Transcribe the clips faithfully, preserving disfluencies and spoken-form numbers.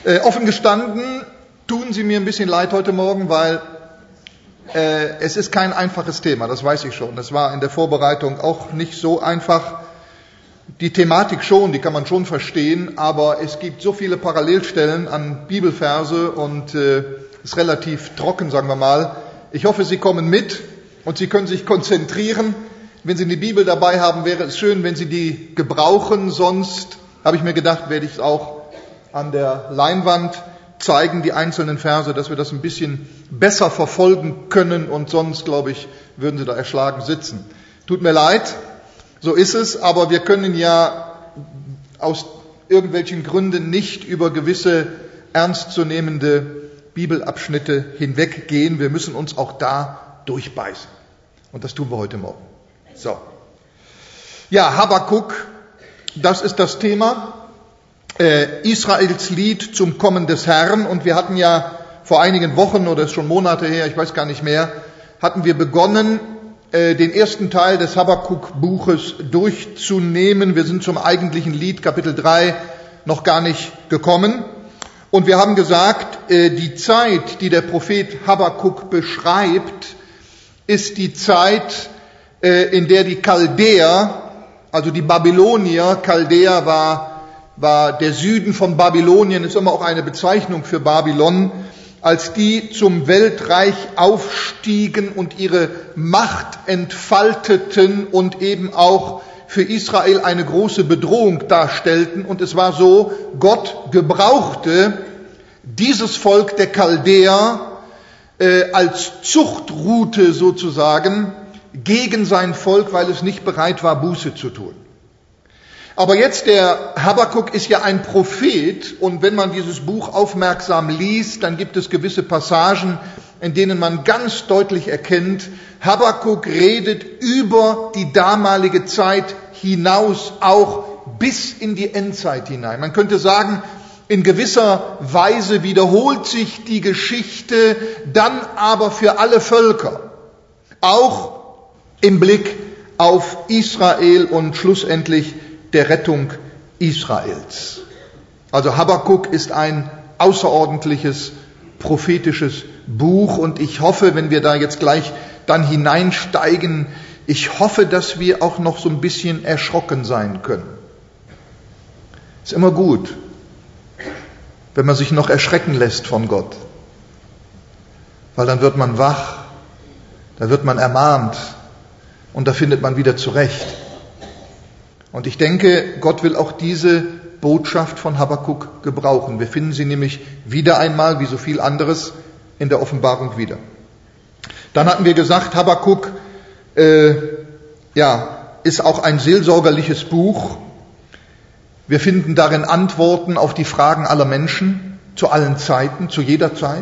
Äh, offen gestanden, tun Sie mir ein bisschen leid heute Morgen, weil äh, es ist kein einfaches Thema, das weiß ich schon. Es war in der Vorbereitung auch nicht so einfach. Die Thematik schon, die kann man schon verstehen, aber es gibt so viele Parallelstellen an Bibelverse und äh, ist relativ trocken, sagen wir mal. Ich hoffe, Sie kommen mit und Sie können sich konzentrieren. Wenn Sie eine Bibel dabei haben, wäre es schön, wenn Sie die gebrauchen. Sonst habe ich mir gedacht, werde ich es auch an der Leinwand zeigen, die einzelnen Verse, dass wir das ein bisschen besser verfolgen können und sonst, glaube ich, würden Sie da erschlagen sitzen. Tut mir leid, so ist es, aber wir können ja aus irgendwelchen Gründen nicht über gewisse ernstzunehmende Bibelabschnitte hinweggehen. Wir müssen uns auch da durchbeißen. Und das tun wir heute Morgen. So. Ja, Habakuk, das ist das Thema. Äh, Israels Lied zum Kommen des Herrn. Und wir hatten ja vor einigen Wochen, oder ist schon Monate her, ich weiß gar nicht mehr, hatten wir begonnen, äh, den ersten Teil des Habakuk-Buches durchzunehmen. Wir sind zum eigentlichen Lied, Kapitel drei, noch gar nicht gekommen. Und wir haben gesagt, äh, die Zeit, die der Prophet Habakuk beschreibt, ist die Zeit, äh, in der die Chaldäer, also die Babylonier, Chaldäer war war der Süden von Babylonien, ist immer auch eine Bezeichnung für Babylon, als die zum Weltreich aufstiegen und ihre Macht entfalteten und eben auch für Israel eine große Bedrohung darstellten. Und es war so, Gott gebrauchte dieses Volk der Chaldäer äh, als Zuchtroute sozusagen gegen sein Volk, weil es nicht bereit war, Buße zu tun. Aber jetzt, der Habakuk ist ja ein Prophet, und wenn man dieses Buch aufmerksam liest, dann gibt es gewisse Passagen, in denen man ganz deutlich erkennt, Habakuk redet über die damalige Zeit hinaus, auch bis in die Endzeit hinein. Man könnte sagen, in gewisser Weise wiederholt sich die Geschichte dann aber für alle Völker, auch im Blick auf Israel und schlussendlich der Rettung Israels. Also Habakuk ist ein außerordentliches prophetisches Buch, und ich hoffe, wenn wir da jetzt gleich dann hineinsteigen, ich hoffe, dass wir auch noch so ein bisschen erschrocken sein können. Ist immer gut, wenn man sich noch erschrecken lässt von Gott, weil dann wird man wach, da wird man ermahnt und da findet man wieder zurecht. Und ich denke, Gott will auch diese Botschaft von Habakuk gebrauchen. Wir finden sie nämlich wieder einmal, wie so viel anderes, in der Offenbarung wieder. Dann hatten wir gesagt, Habakuk äh, ja, ist auch ein seelsorgerliches Buch. Wir finden darin Antworten auf die Fragen aller Menschen, zu allen Zeiten, zu jeder Zeit.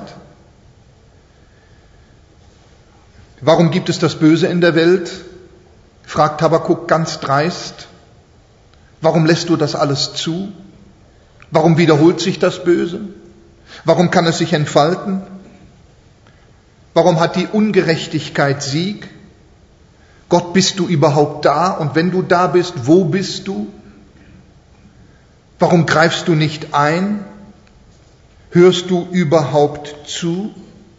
Warum gibt es das Böse in der Welt? Fragt Habakuk ganz dreist. Warum lässt du das alles zu? Warum wiederholt sich das Böse? Warum kann es sich entfalten? Warum hat die Ungerechtigkeit Sieg? Gott, bist du überhaupt da? Und wenn du da bist, wo bist du? Warum greifst du nicht ein? Hörst du überhaupt zu?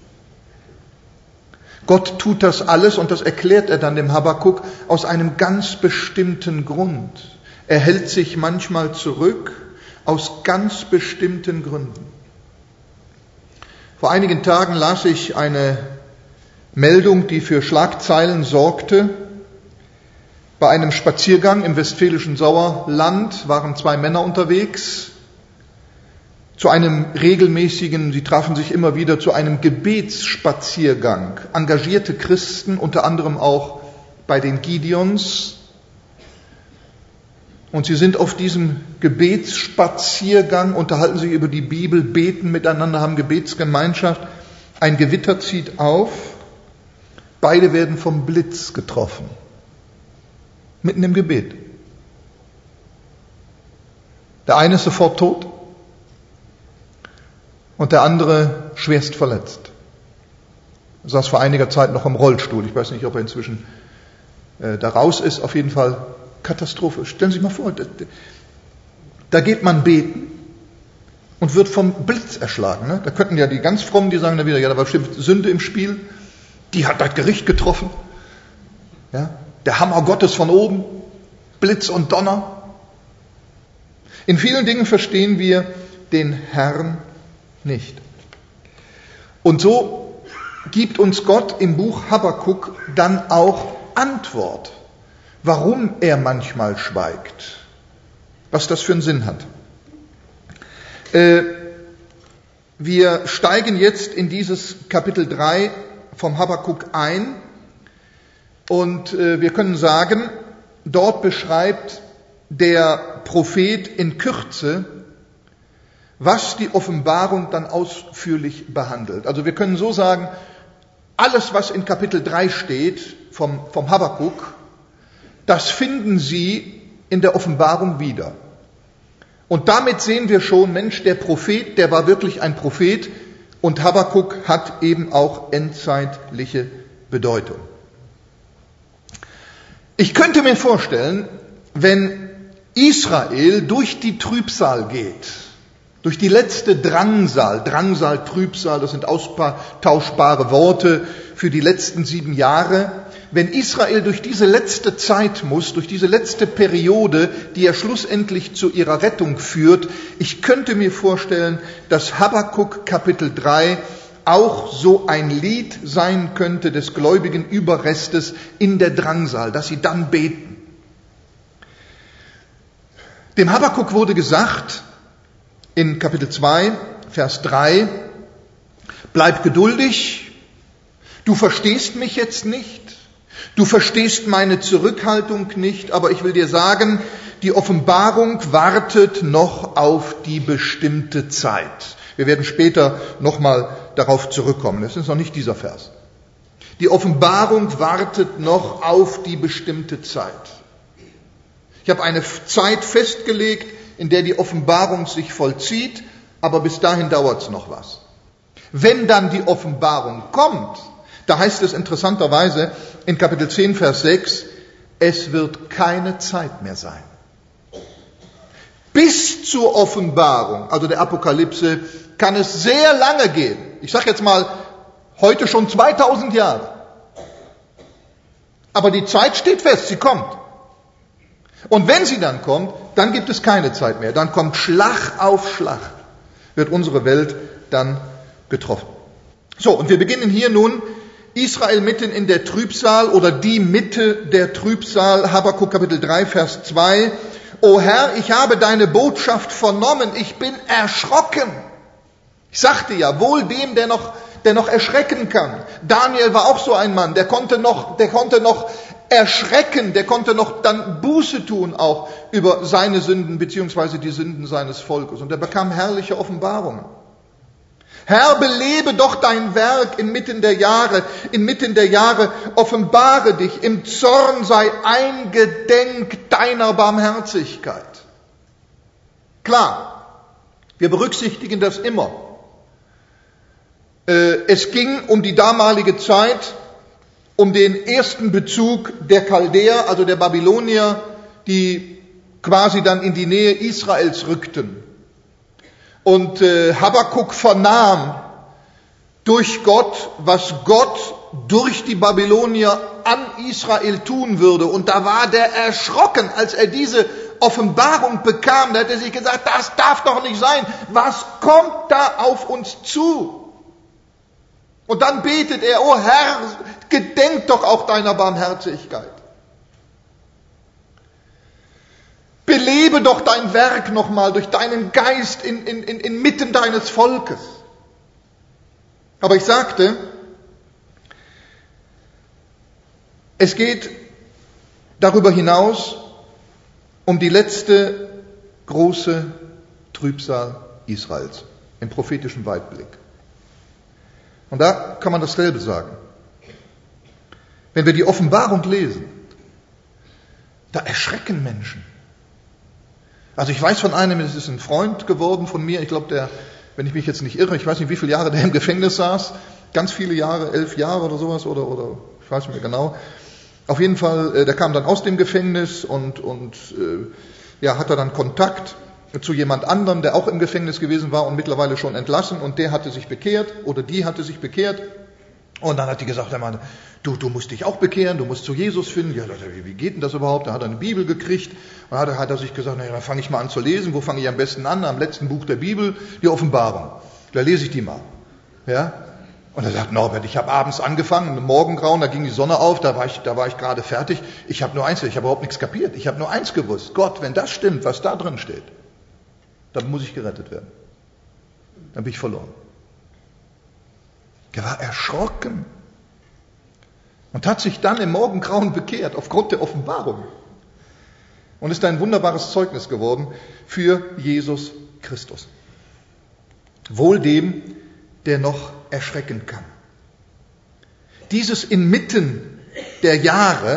Gott tut das alles, und das erklärt er dann dem Habakuk, aus einem ganz bestimmten Grund. Er hält sich manchmal zurück aus ganz bestimmten Gründen. Vor einigen Tagen las ich eine Meldung, die für Schlagzeilen sorgte. Bei einem Spaziergang im westfälischen Sauerland waren zwei Männer unterwegs zu einem regelmäßigen, sie trafen sich immer wieder zu einem Gebetsspaziergang. Engagierte Christen, unter anderem auch bei den Gideons. Und sie sind auf diesem Gebetsspaziergang, unterhalten sich über die Bibel, beten miteinander, haben Gebetsgemeinschaft. Ein Gewitter zieht auf. Beide werden vom Blitz getroffen. Mitten im Gebet. Der eine ist sofort tot und der andere schwerst verletzt. Er saß vor einiger Zeit noch im Rollstuhl. Ich weiß nicht, ob er inzwischen äh, da raus ist. Auf jeden Fall Katastrophe. Stellen Sie sich mal vor, da, da geht man beten und wird vom Blitz erschlagen. Ne? Da könnten ja die ganz Frommen, die sagen dann wieder, ja, da war bestimmt Sünde im Spiel, die hat das Gericht getroffen. Ja? Der Hammer Gottes von oben, Blitz und Donner. In vielen Dingen verstehen wir den Herrn nicht. Und so gibt uns Gott im Buch Habakuk dann auch Antwort, warum er manchmal schweigt, was das für einen Sinn hat. Äh, wir steigen jetzt in dieses Kapitel drei vom Habakuk ein und äh, wir können sagen, dort beschreibt der Prophet in Kürze, was die Offenbarung dann ausführlich behandelt. Also wir können so sagen, alles, was in Kapitel drei steht vom, vom Habakuk, das finden Sie in der Offenbarung wieder. Und damit sehen wir schon, Mensch, der Prophet, der war wirklich ein Prophet und Habakuk hat eben auch endzeitliche Bedeutung. Ich könnte mir vorstellen, wenn Israel durch die Trübsal geht, durch die letzte Drangsal, Drangsal, Trübsal, das sind austauschbare Worte für die letzten sieben Jahre. Wenn Israel durch diese letzte Zeit muss, durch diese letzte Periode, die ja schlussendlich zu ihrer Rettung führt, ich könnte mir vorstellen, dass Habakuk Kapitel drei auch so ein Lied sein könnte des gläubigen Überrestes in der Drangsal, dass sie dann beten. Dem Habakuk wurde gesagt, in Kapitel zwei, Vers drei, bleib geduldig, du verstehst mich jetzt nicht, du verstehst meine Zurückhaltung nicht, aber ich will dir sagen, die Offenbarung wartet noch auf die bestimmte Zeit. Wir werden später nochmal darauf zurückkommen, das ist noch nicht dieser Vers. Die Offenbarung wartet noch auf die bestimmte Zeit. Ich habe eine Zeit festgelegt, in der die Offenbarung sich vollzieht, aber bis dahin dauert es noch was. Wenn dann die Offenbarung kommt, da heißt es interessanterweise in Kapitel zehn, Vers sechs, es wird keine Zeit mehr sein. Bis zur Offenbarung, also der Apokalypse, kann es sehr lange gehen. Ich sage jetzt mal, heute schon zweitausend Jahre. Aber die Zeit steht fest, sie kommt. Und wenn sie dann kommt, dann gibt es keine Zeit mehr. Dann kommt Schlag auf Schlag, wird unsere Welt dann getroffen. So, und wir beginnen hier nun Israel mitten in der Trübsal oder die Mitte der Trübsal, Habakuk Kapitel drei, Vers zwei. O Herr, ich habe deine Botschaft vernommen, ich bin erschrocken. Ich sagte ja, wohl dem, der noch, der noch erschrecken kann. Daniel war auch so ein Mann, der konnte noch, der konnte noch erschrecken, der konnte noch dann Buße tun auch über seine Sünden beziehungsweise die Sünden seines Volkes. Und er bekam herrliche Offenbarungen. Herr, belebe doch dein Werk inmitten der Jahre, inmitten der Jahre offenbare dich, im Zorn sei eingedenk deiner Barmherzigkeit. Klar, wir berücksichtigen das immer. Es ging um die damalige Zeit, um den ersten Bezug der Chaldäer, also der Babylonier, die quasi dann in die Nähe Israels rückten. Und äh, Habakuk vernahm durch Gott, was Gott durch die Babylonier an Israel tun würde. Und da war der erschrocken, als er diese Offenbarung bekam. Da hat er sich gesagt, das darf doch nicht sein. Was kommt da auf uns zu? Und dann betet er, o Herr, gedenk doch auch deiner Barmherzigkeit. Belebe doch dein Werk nochmal durch deinen Geist in, in, in, inmitten deines Volkes. Aber ich sagte, es geht darüber hinaus um die letzte große Trübsal Israels im prophetischen Weitblick. Und da kann man dasselbe sagen. Wenn wir die Offenbarung lesen, da erschrecken Menschen. Also ich weiß von einem, es ist ein Freund geworden von mir, ich glaube, der, wenn ich mich jetzt nicht irre, ich weiß nicht, wie viele Jahre der im Gefängnis saß, ganz viele Jahre, elf Jahre oder sowas, oder, oder ich weiß nicht mehr genau. Auf jeden Fall, der kam dann aus dem Gefängnis und, und ja, hatte dann Kontakt zu jemand anderem, der auch im Gefängnis gewesen war und mittlerweile schon entlassen, und der hatte sich bekehrt oder die hatte sich bekehrt. Und dann hat die gesagt, der Mann, du, du musst dich auch bekehren, du musst zu Jesus finden. Ja, wie geht denn das überhaupt? Da hat er eine Bibel gekriegt. Und dann hat er sich gesagt, naja, dann fange ich mal an zu lesen. Wo fange ich am besten an? Am letzten Buch der Bibel, die Offenbarung. Da lese ich die mal. Ja? Und er sagt, Norbert, ich habe abends angefangen, im Morgengrauen, da ging die Sonne auf, da war ich, da war ich gerade fertig. Ich habe nur eins, ich habe überhaupt nichts kapiert. Ich habe nur eins gewusst. Gott, wenn das stimmt, was da drin steht, dann muss ich gerettet werden. Dann bin ich verloren. Er war erschrocken und hat sich dann im Morgengrauen bekehrt, aufgrund der Offenbarung. Und ist ein wunderbares Zeugnis geworden für Jesus Christus. Wohl dem, der noch erschrecken kann. Dieses inmitten der Jahre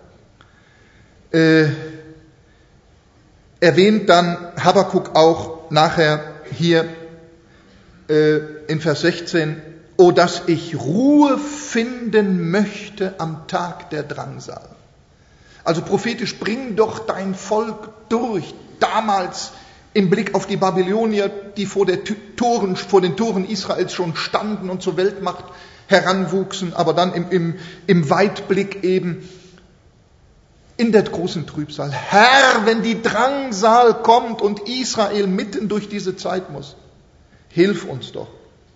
äh, erwähnt dann Habakuk auch nachher hier äh, in Vers sechzehn, O dass ich Ruhe finden möchte am Tag der Drangsal. Also prophetisch, bring doch dein Volk durch. Damals im Blick auf die Babylonier, die vor, der Toren, vor den Toren Israels schon standen und zur Weltmacht heranwuchsen, aber dann im, im, im Weitblick eben in der großen Trübsal. Herr, wenn die Drangsal kommt und Israel mitten durch diese Zeit muss, hilf uns doch.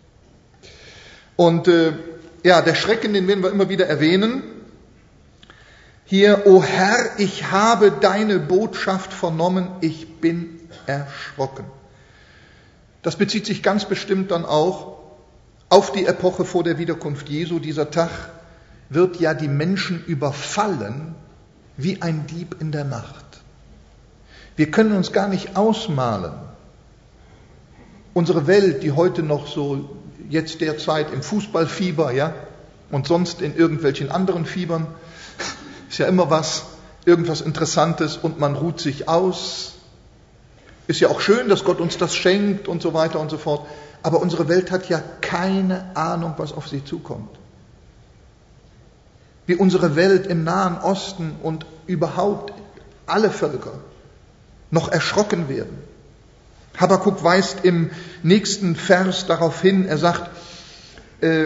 Und äh, ja, der Schrecken, den werden wir immer wieder erwähnen. Hier, O Herr, ich habe deine Botschaft vernommen, ich bin erschrocken. Das bezieht sich ganz bestimmt dann auch auf die Epoche vor der Wiederkunft Jesu. Dieser Tag wird ja die Menschen überfallen wie ein Dieb in der Nacht. Wir können uns gar nicht ausmalen. Unsere Welt, die heute noch so jetzt derzeit im Fußballfieber, ja, und sonst in irgendwelchen anderen Fiebern, ist ja immer was, irgendwas Interessantes und man ruht sich aus. Ist ja auch schön, dass Gott uns das schenkt und so weiter und so fort. Aber unsere Welt hat ja keine Ahnung, was auf sie zukommt. Wie unsere Welt im Nahen Osten und überhaupt alle Völker noch erschrocken werden. Habakuk weist im nächsten Vers darauf hin, er sagt, äh,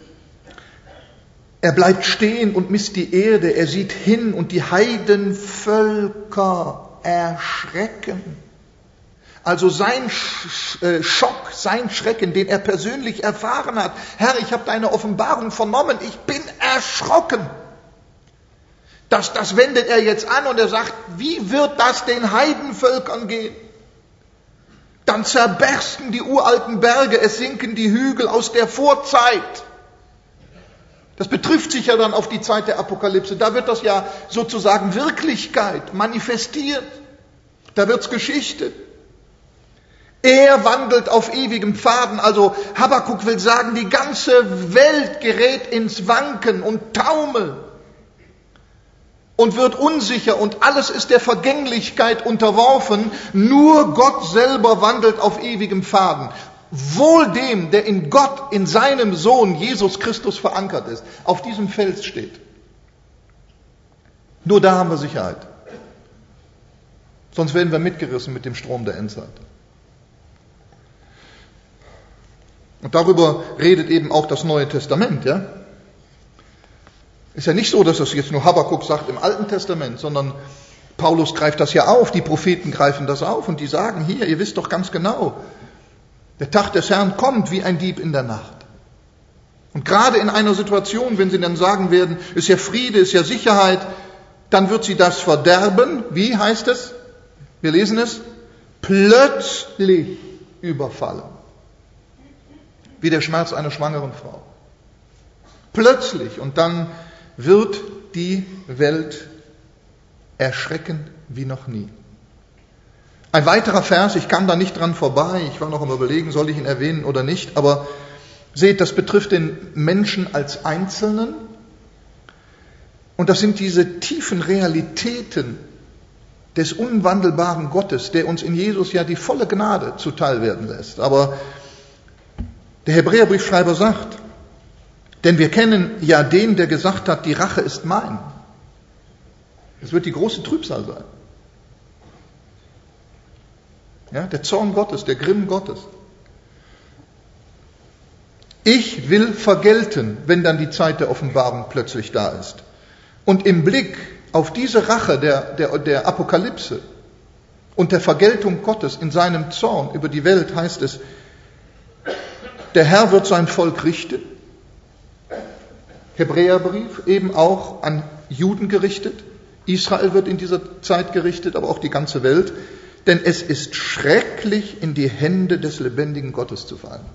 er bleibt stehen und misst die Erde, er sieht hin und die Heidenvölker erschrecken. Also sein Schock, sein Schrecken, den er persönlich erfahren hat. Herr, ich habe deine Offenbarung vernommen, ich bin erschrocken. Das, das wendet er jetzt an und er sagt, wie wird das den Heidenvölkern gehen? Dann zerbersten die uralten Berge, es sinken die Hügel aus der Vorzeit. Das betrifft sich ja dann auf die Zeit der Apokalypse. Da wird das ja sozusagen Wirklichkeit manifestiert. Da wird's Geschichte. Er wandelt auf ewigem Pfaden. Also Habakuk will sagen, die ganze Welt gerät ins Wanken und Taumeln und wird unsicher und alles ist der Vergänglichkeit unterworfen. Nur Gott selber wandelt auf ewigem Pfaden. Wohl dem, der in Gott, in seinem Sohn Jesus Christus verankert ist, auf diesem Fels steht. Nur da haben wir Sicherheit. Sonst werden wir mitgerissen mit dem Strom der Endzeit. Und darüber redet eben auch das Neue Testament, ja? Ist ja nicht so, dass das jetzt nur Habakuk sagt im Alten Testament, sondern Paulus greift das ja auf, die Propheten greifen das auf und die sagen, hier, ihr wisst doch ganz genau, der Tag des Herrn kommt wie ein Dieb in der Nacht. Und gerade in einer Situation, wenn sie dann sagen werden, ist ja Friede, ist ja Sicherheit, dann wird sie das Verderben, wie heißt es? Wir lesen es, plötzlich überfallen. Wie der Schmerz einer schwangeren Frau. Plötzlich. Und dann wird die Welt erschrecken wie noch nie. Ein weiterer Vers, ich kam da nicht dran vorbei, ich war noch am Überlegen, soll ich ihn erwähnen oder nicht, aber seht, das betrifft den Menschen als Einzelnen und das sind diese tiefen Realitäten des unwandelbaren Gottes, der uns in Jesus ja die volle Gnade zuteil werden lässt. Aber der Hebräerbriefschreiber sagt, denn wir kennen ja den, der gesagt hat, die Rache ist mein. Es wird die große Trübsal sein. Ja, der Zorn Gottes, der Grimm Gottes. Ich will vergelten, wenn dann die Zeit der Offenbarung plötzlich da ist. Und im Blick auf diese Rache der, der, der Apokalypse und der Vergeltung Gottes in seinem Zorn über die Welt heißt es, der Herr wird sein Volk richten. Hebräerbrief eben auch an Juden gerichtet. Israel wird in dieser Zeit gerichtet, aber auch die ganze Welt. Denn es ist schrecklich, in die Hände des lebendigen Gottes zu fallen.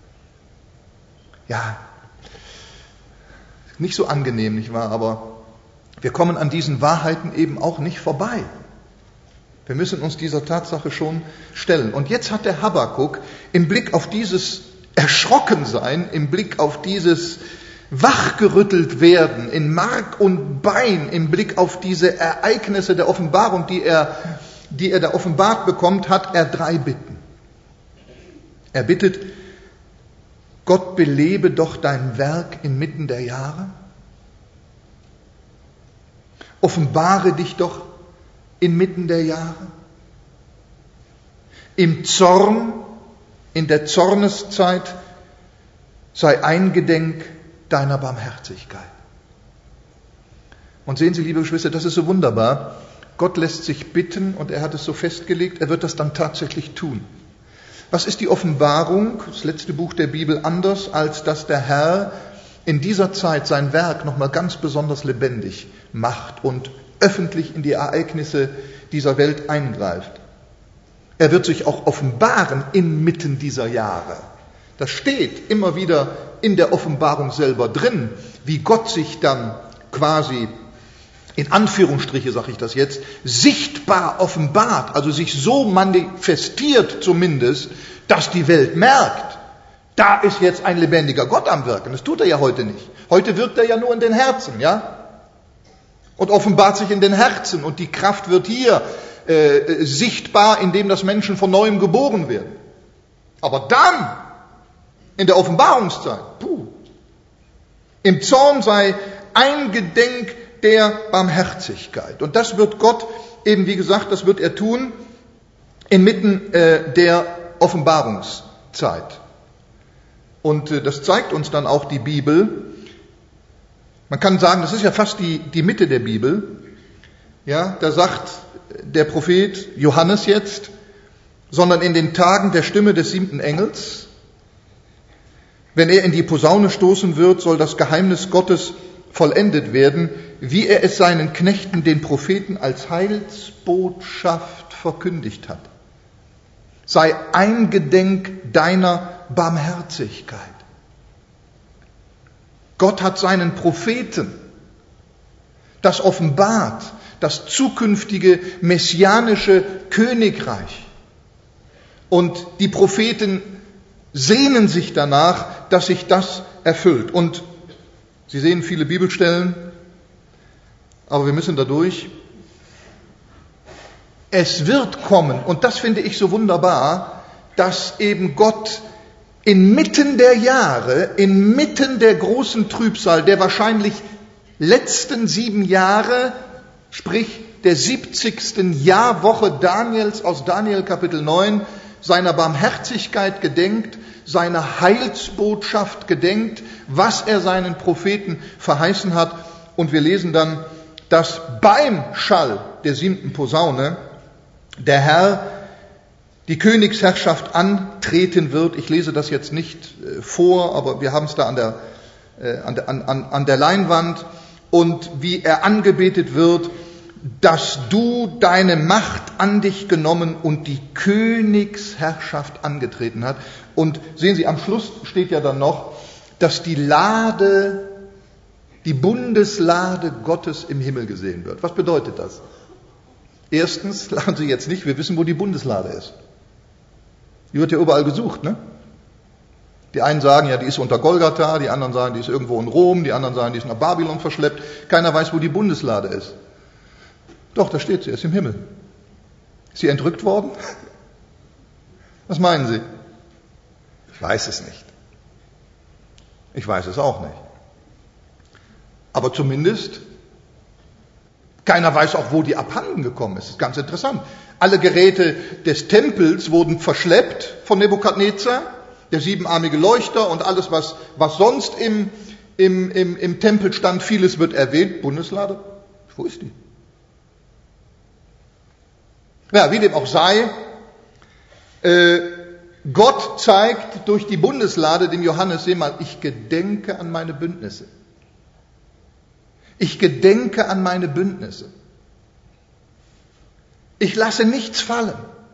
Ja, nicht so angenehm, nicht wahr? Aber wir kommen an diesen Wahrheiten eben auch nicht vorbei. Wir müssen uns dieser Tatsache schon stellen. Und jetzt hat der Habakuk im Blick auf dieses Erschrockensein, im Blick auf dieses wachgerüttelt werden in Mark und Bein, im Blick auf diese Ereignisse der Offenbarung, die er, die er da offenbart bekommt, hat er drei Bitten. Er bittet, Gott belebe doch dein Werk inmitten der Jahre. Offenbare dich doch inmitten der Jahre. Im Zorn, in der Zorneszeit sei eingedenk deiner Barmherzigkeit. Und sehen Sie, liebe Geschwister, das ist so wunderbar. Gott lässt sich bitten und er hat es so festgelegt, er wird das dann tatsächlich tun. Was ist die Offenbarung, das letzte Buch der Bibel, anders, als dass der Herr in dieser Zeit sein Werk nochmal ganz besonders lebendig macht und öffentlich in die Ereignisse dieser Welt eingreift. Er wird sich auch offenbaren inmitten dieser Jahre. Das steht immer wieder in der Offenbarung selber drin, wie Gott sich dann quasi, in Anführungsstriche sage ich das jetzt, sichtbar offenbart, also sich so manifestiert zumindest, dass die Welt merkt, da ist jetzt ein lebendiger Gott am Wirken. Das tut er ja heute nicht. Heute wirkt er ja nur in den Herzen, ja? Und offenbart sich in den Herzen und die Kraft wird hier äh, sichtbar, indem das Menschen von Neuem geboren werden. Aber dann, in der Offenbarungszeit, puh, im Zorn sei eingedenk der Barmherzigkeit. Und das wird Gott eben, wie gesagt, das wird er tun inmitten äh, der Offenbarungszeit. Und äh, das zeigt uns dann auch die Bibel. Man kann sagen, das ist ja fast die, die Mitte der Bibel. Ja, da sagt der Prophet Johannes jetzt, sondern in den Tagen der Stimme des siebten Engels, wenn er in die Posaune stoßen wird, soll das Geheimnis Gottes vollendet werden, wie er es seinen Knechten, den Propheten, als Heilsbotschaft verkündigt hat. Sei eingedenk deiner Barmherzigkeit. Gott hat seinen Propheten das offenbart, das zukünftige messianische Königreich. Und die Propheten sehnen sich danach, dass sich das erfüllt. Und Sie sehen viele Bibelstellen, aber wir müssen da durch. Es wird kommen, und das finde ich so wunderbar, dass eben Gott inmitten der Jahre, inmitten der großen Trübsal, der wahrscheinlich letzten sieben Jahre, sprich der siebzigsten Jahrwoche Daniels aus Daniel Kapitel neun, seiner Barmherzigkeit gedenkt, seiner Heilsbotschaft gedenkt, was er seinen Propheten verheißen hat. Und wir lesen dann, dass beim Schall der siebten Posaune der Herr die Königsherrschaft antreten wird. Ich lese das jetzt nicht vor, aber wir haben es da an der, an der, an, an der Leinwand. Und wie er angebetet wird, dass du deine Macht an dich genommen und die Königsherrschaft angetreten hat. Und sehen Sie, am Schluss steht ja dann noch, dass die Lade, die Bundeslade Gottes im Himmel gesehen wird. Was bedeutet das? Erstens, lachen Sie jetzt nicht, wir wissen, wo die Bundeslade ist. Die wird ja überall gesucht, ne? Die einen sagen, ja, die ist unter Golgatha, die anderen sagen, die ist irgendwo in Rom, die anderen sagen, die ist nach Babylon verschleppt. Keiner weiß, wo die Bundeslade ist. Doch, da steht sie, ist im Himmel. Ist sie entrückt worden? Was meinen Sie? Ich weiß es nicht. Ich weiß es auch nicht. Aber zumindest Keiner weiß auch, wo die abhanden gekommen ist. Das ist ganz interessant. Alle Geräte des Tempels wurden verschleppt von Nebukadnezar, der siebenarmige Leuchter und alles, was, was sonst im, im, im, im Tempel stand. Vieles wird erwähnt. Bundeslade, wo ist die? Ja, wie dem auch sei, äh, Gott zeigt durch die Bundeslade dem Johannes, seh mal, ich gedenke an meine Bündnisse. Ich gedenke an meine Bündnisse. Ich lasse nichts fallen.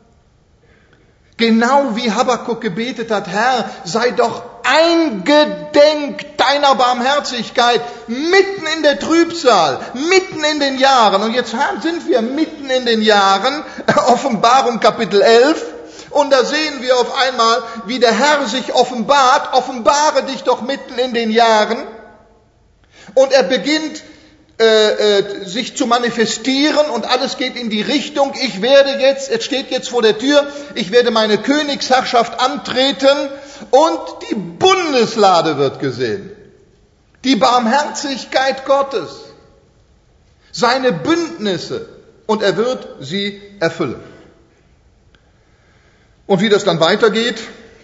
Genau wie Habakuk gebetet hat, Herr, sei doch eingedenk deiner Barmherzigkeit mitten in der Trübsal, mitten in den Jahren. Und jetzt sind wir mitten in den Jahren, Offenbarung Kapitel elf, und da sehen wir auf einmal, wie der Herr sich offenbart, offenbare dich doch mitten in den Jahren. Und er beginnt Äh, äh, sich zu manifestieren und alles geht in die Richtung, ich werde jetzt, es steht jetzt vor der Tür, ich werde meine Königsherrschaft antreten und die Bundeslade wird gesehen. Die Barmherzigkeit Gottes, seine Bündnisse, und er wird sie erfüllen. Und wie das dann weitergeht,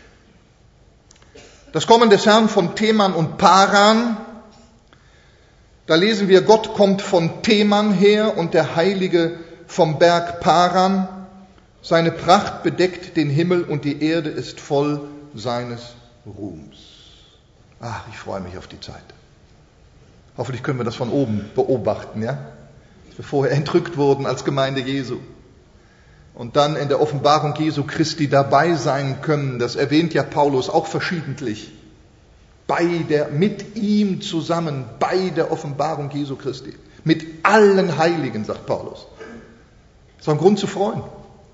das Kommen des Herrn von Teman und Paran. Da lesen wir, Gott kommt von Teman her und der Heilige vom Berg Paran. Seine Pracht bedeckt den Himmel und die Erde ist voll seines Ruhms. Ach, ich freue mich auf die Zeit. Hoffentlich können wir das von oben beobachten, ja? Dass wir vorher entrückt wurden als Gemeinde Jesu. Und dann in der Offenbarung Jesu Christi dabei sein können. Das erwähnt ja Paulus auch verschiedentlich. Bei der, mit ihm zusammen, bei der Offenbarung Jesu Christi. Mit allen Heiligen, sagt Paulus. Das ist ein Grund zu freuen.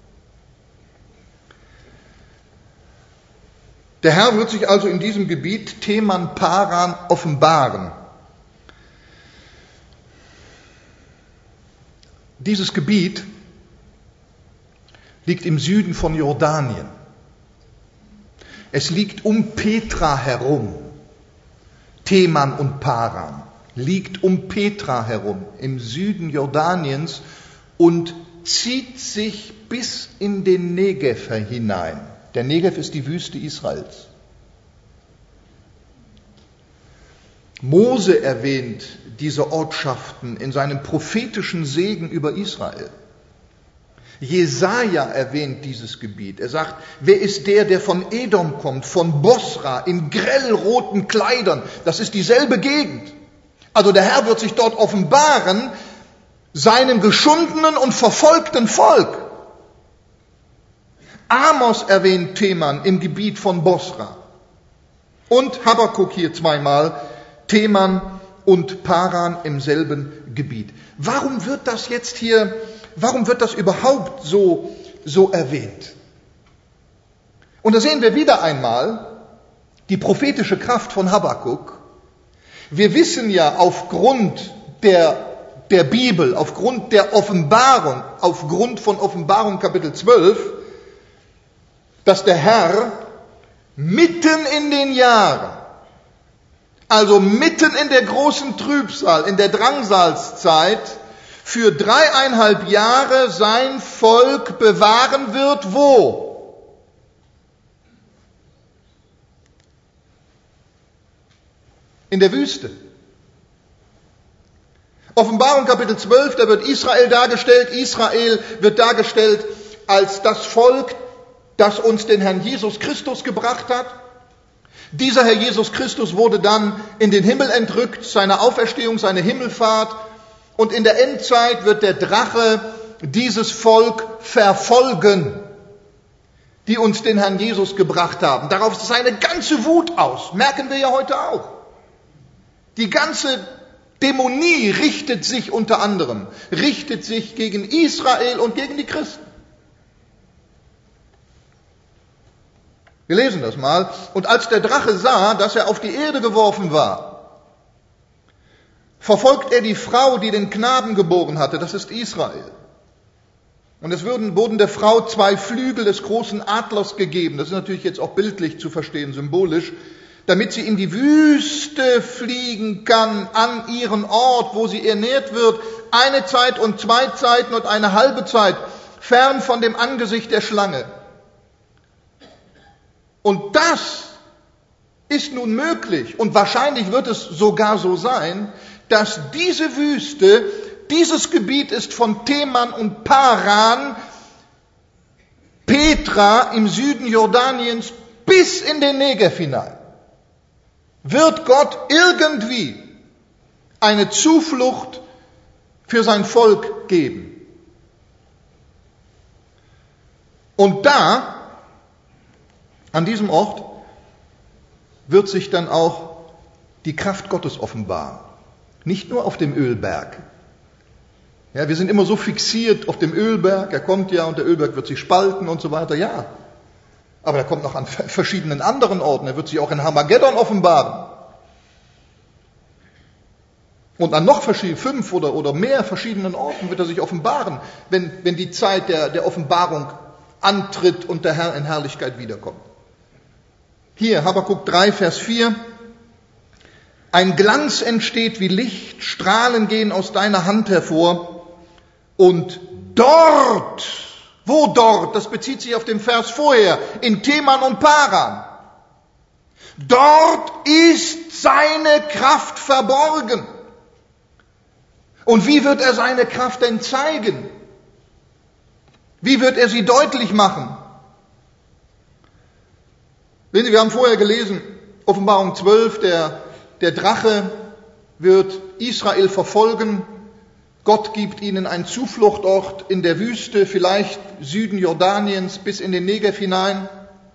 Der Herr wird sich also in diesem Gebiet Teman Paran offenbaren. Dieses Gebiet liegt im Süden von Jordanien. Es liegt um Petra herum. Teman und Paran liegt um Petra herum, im Süden Jordaniens und zieht sich bis in den Negev hinein. Der Negev ist die Wüste Israels. Mose erwähnt diese Ortschaften in seinem prophetischen Segen über Israel. Jesaja erwähnt dieses Gebiet. Er sagt, wer ist der, der von Edom kommt, von Bosra, in grellroten Kleidern? Das ist dieselbe Gegend. Also der Herr wird sich dort offenbaren, seinem geschundenen und verfolgten Volk. Amos erwähnt Teman im Gebiet von Bosra. Und Habakuk hier zweimal, Teman und Paran im selben Gebiet. Warum wird das jetzt hier, warum wird das überhaupt so, so erwähnt? Und da sehen wir wieder einmal die prophetische Kraft von Habakuk. Wir wissen ja aufgrund der, der Bibel, aufgrund der Offenbarung, aufgrund von Offenbarung Kapitel zwölf, dass der Herr mitten in den Jahren, also mitten in der großen Trübsal, in der Drangsalszeit, für dreieinhalb Jahre sein Volk bewahren wird, wo? In der Wüste. Offenbarung Kapitel zwölf, da wird Israel dargestellt. Israel wird dargestellt als das Volk, das uns den Herrn Jesus Christus gebracht hat. Dieser Herr Jesus Christus wurde dann in den Himmel entrückt, seine Auferstehung, seine Himmelfahrt. Und in der Endzeit wird der Drache dieses Volk verfolgen, die uns den Herrn Jesus gebracht haben. Darauf ist seine ganze Wut aus. Merken wir ja heute auch. Die ganze Dämonie richtet sich unter anderem, richtet sich gegen Israel und gegen die Christen. Wir lesen das mal. Und als der Drache sah, dass er auf die Erde geworfen war, verfolgt er die Frau, die den Knaben geboren hatte. Das ist Israel. Und es wurden, wurden der Frau zwei Flügel des großen Adlers gegeben. Das ist natürlich jetzt auch bildlich zu verstehen, symbolisch. damit sie in die Wüste fliegen kann, an ihren Ort, wo sie ernährt wird, eine Zeit und zwei Zeiten und eine halbe Zeit, fern von dem Angesicht der Schlange. Und das ist nun möglich, und wahrscheinlich wird es sogar so sein, dass diese Wüste, dieses Gebiet ist von Teman und Paran, Petra im Süden Jordaniens bis in den Negev hinein, wird Gott irgendwie eine Zuflucht für sein Volk geben. Und da, an diesem Ort, wird sich dann auch die Kraft Gottes offenbaren. Nicht nur auf dem Ölberg. Ja, wir sind immer so fixiert auf dem Ölberg, er kommt ja und der Ölberg wird sich spalten und so weiter, ja. Aber er kommt noch an verschiedenen anderen Orten, er wird sich auch in Armageddon offenbaren. Und an noch verschiedenen, fünf oder, oder mehr verschiedenen Orten wird er sich offenbaren, wenn, wenn die Zeit der, der Offenbarung antritt und der Herr in Herrlichkeit wiederkommt. Hier, Habakuk drei, Vers vier. Ein Glanz entsteht wie Licht, Strahlen gehen aus deiner Hand hervor. Und dort, wo dort, das bezieht sich auf den Vers vorher, in Teman und Paran, dort ist seine Kraft verborgen. Und wie wird er seine Kraft denn zeigen? Wie wird er sie deutlich machen? Sehen Sie, wir haben vorher gelesen, Offenbarung zwölf, der, der Drache wird Israel verfolgen. Gott gibt ihnen einen Zufluchtort in der Wüste, vielleicht Süden Jordaniens bis in den Negev hinein.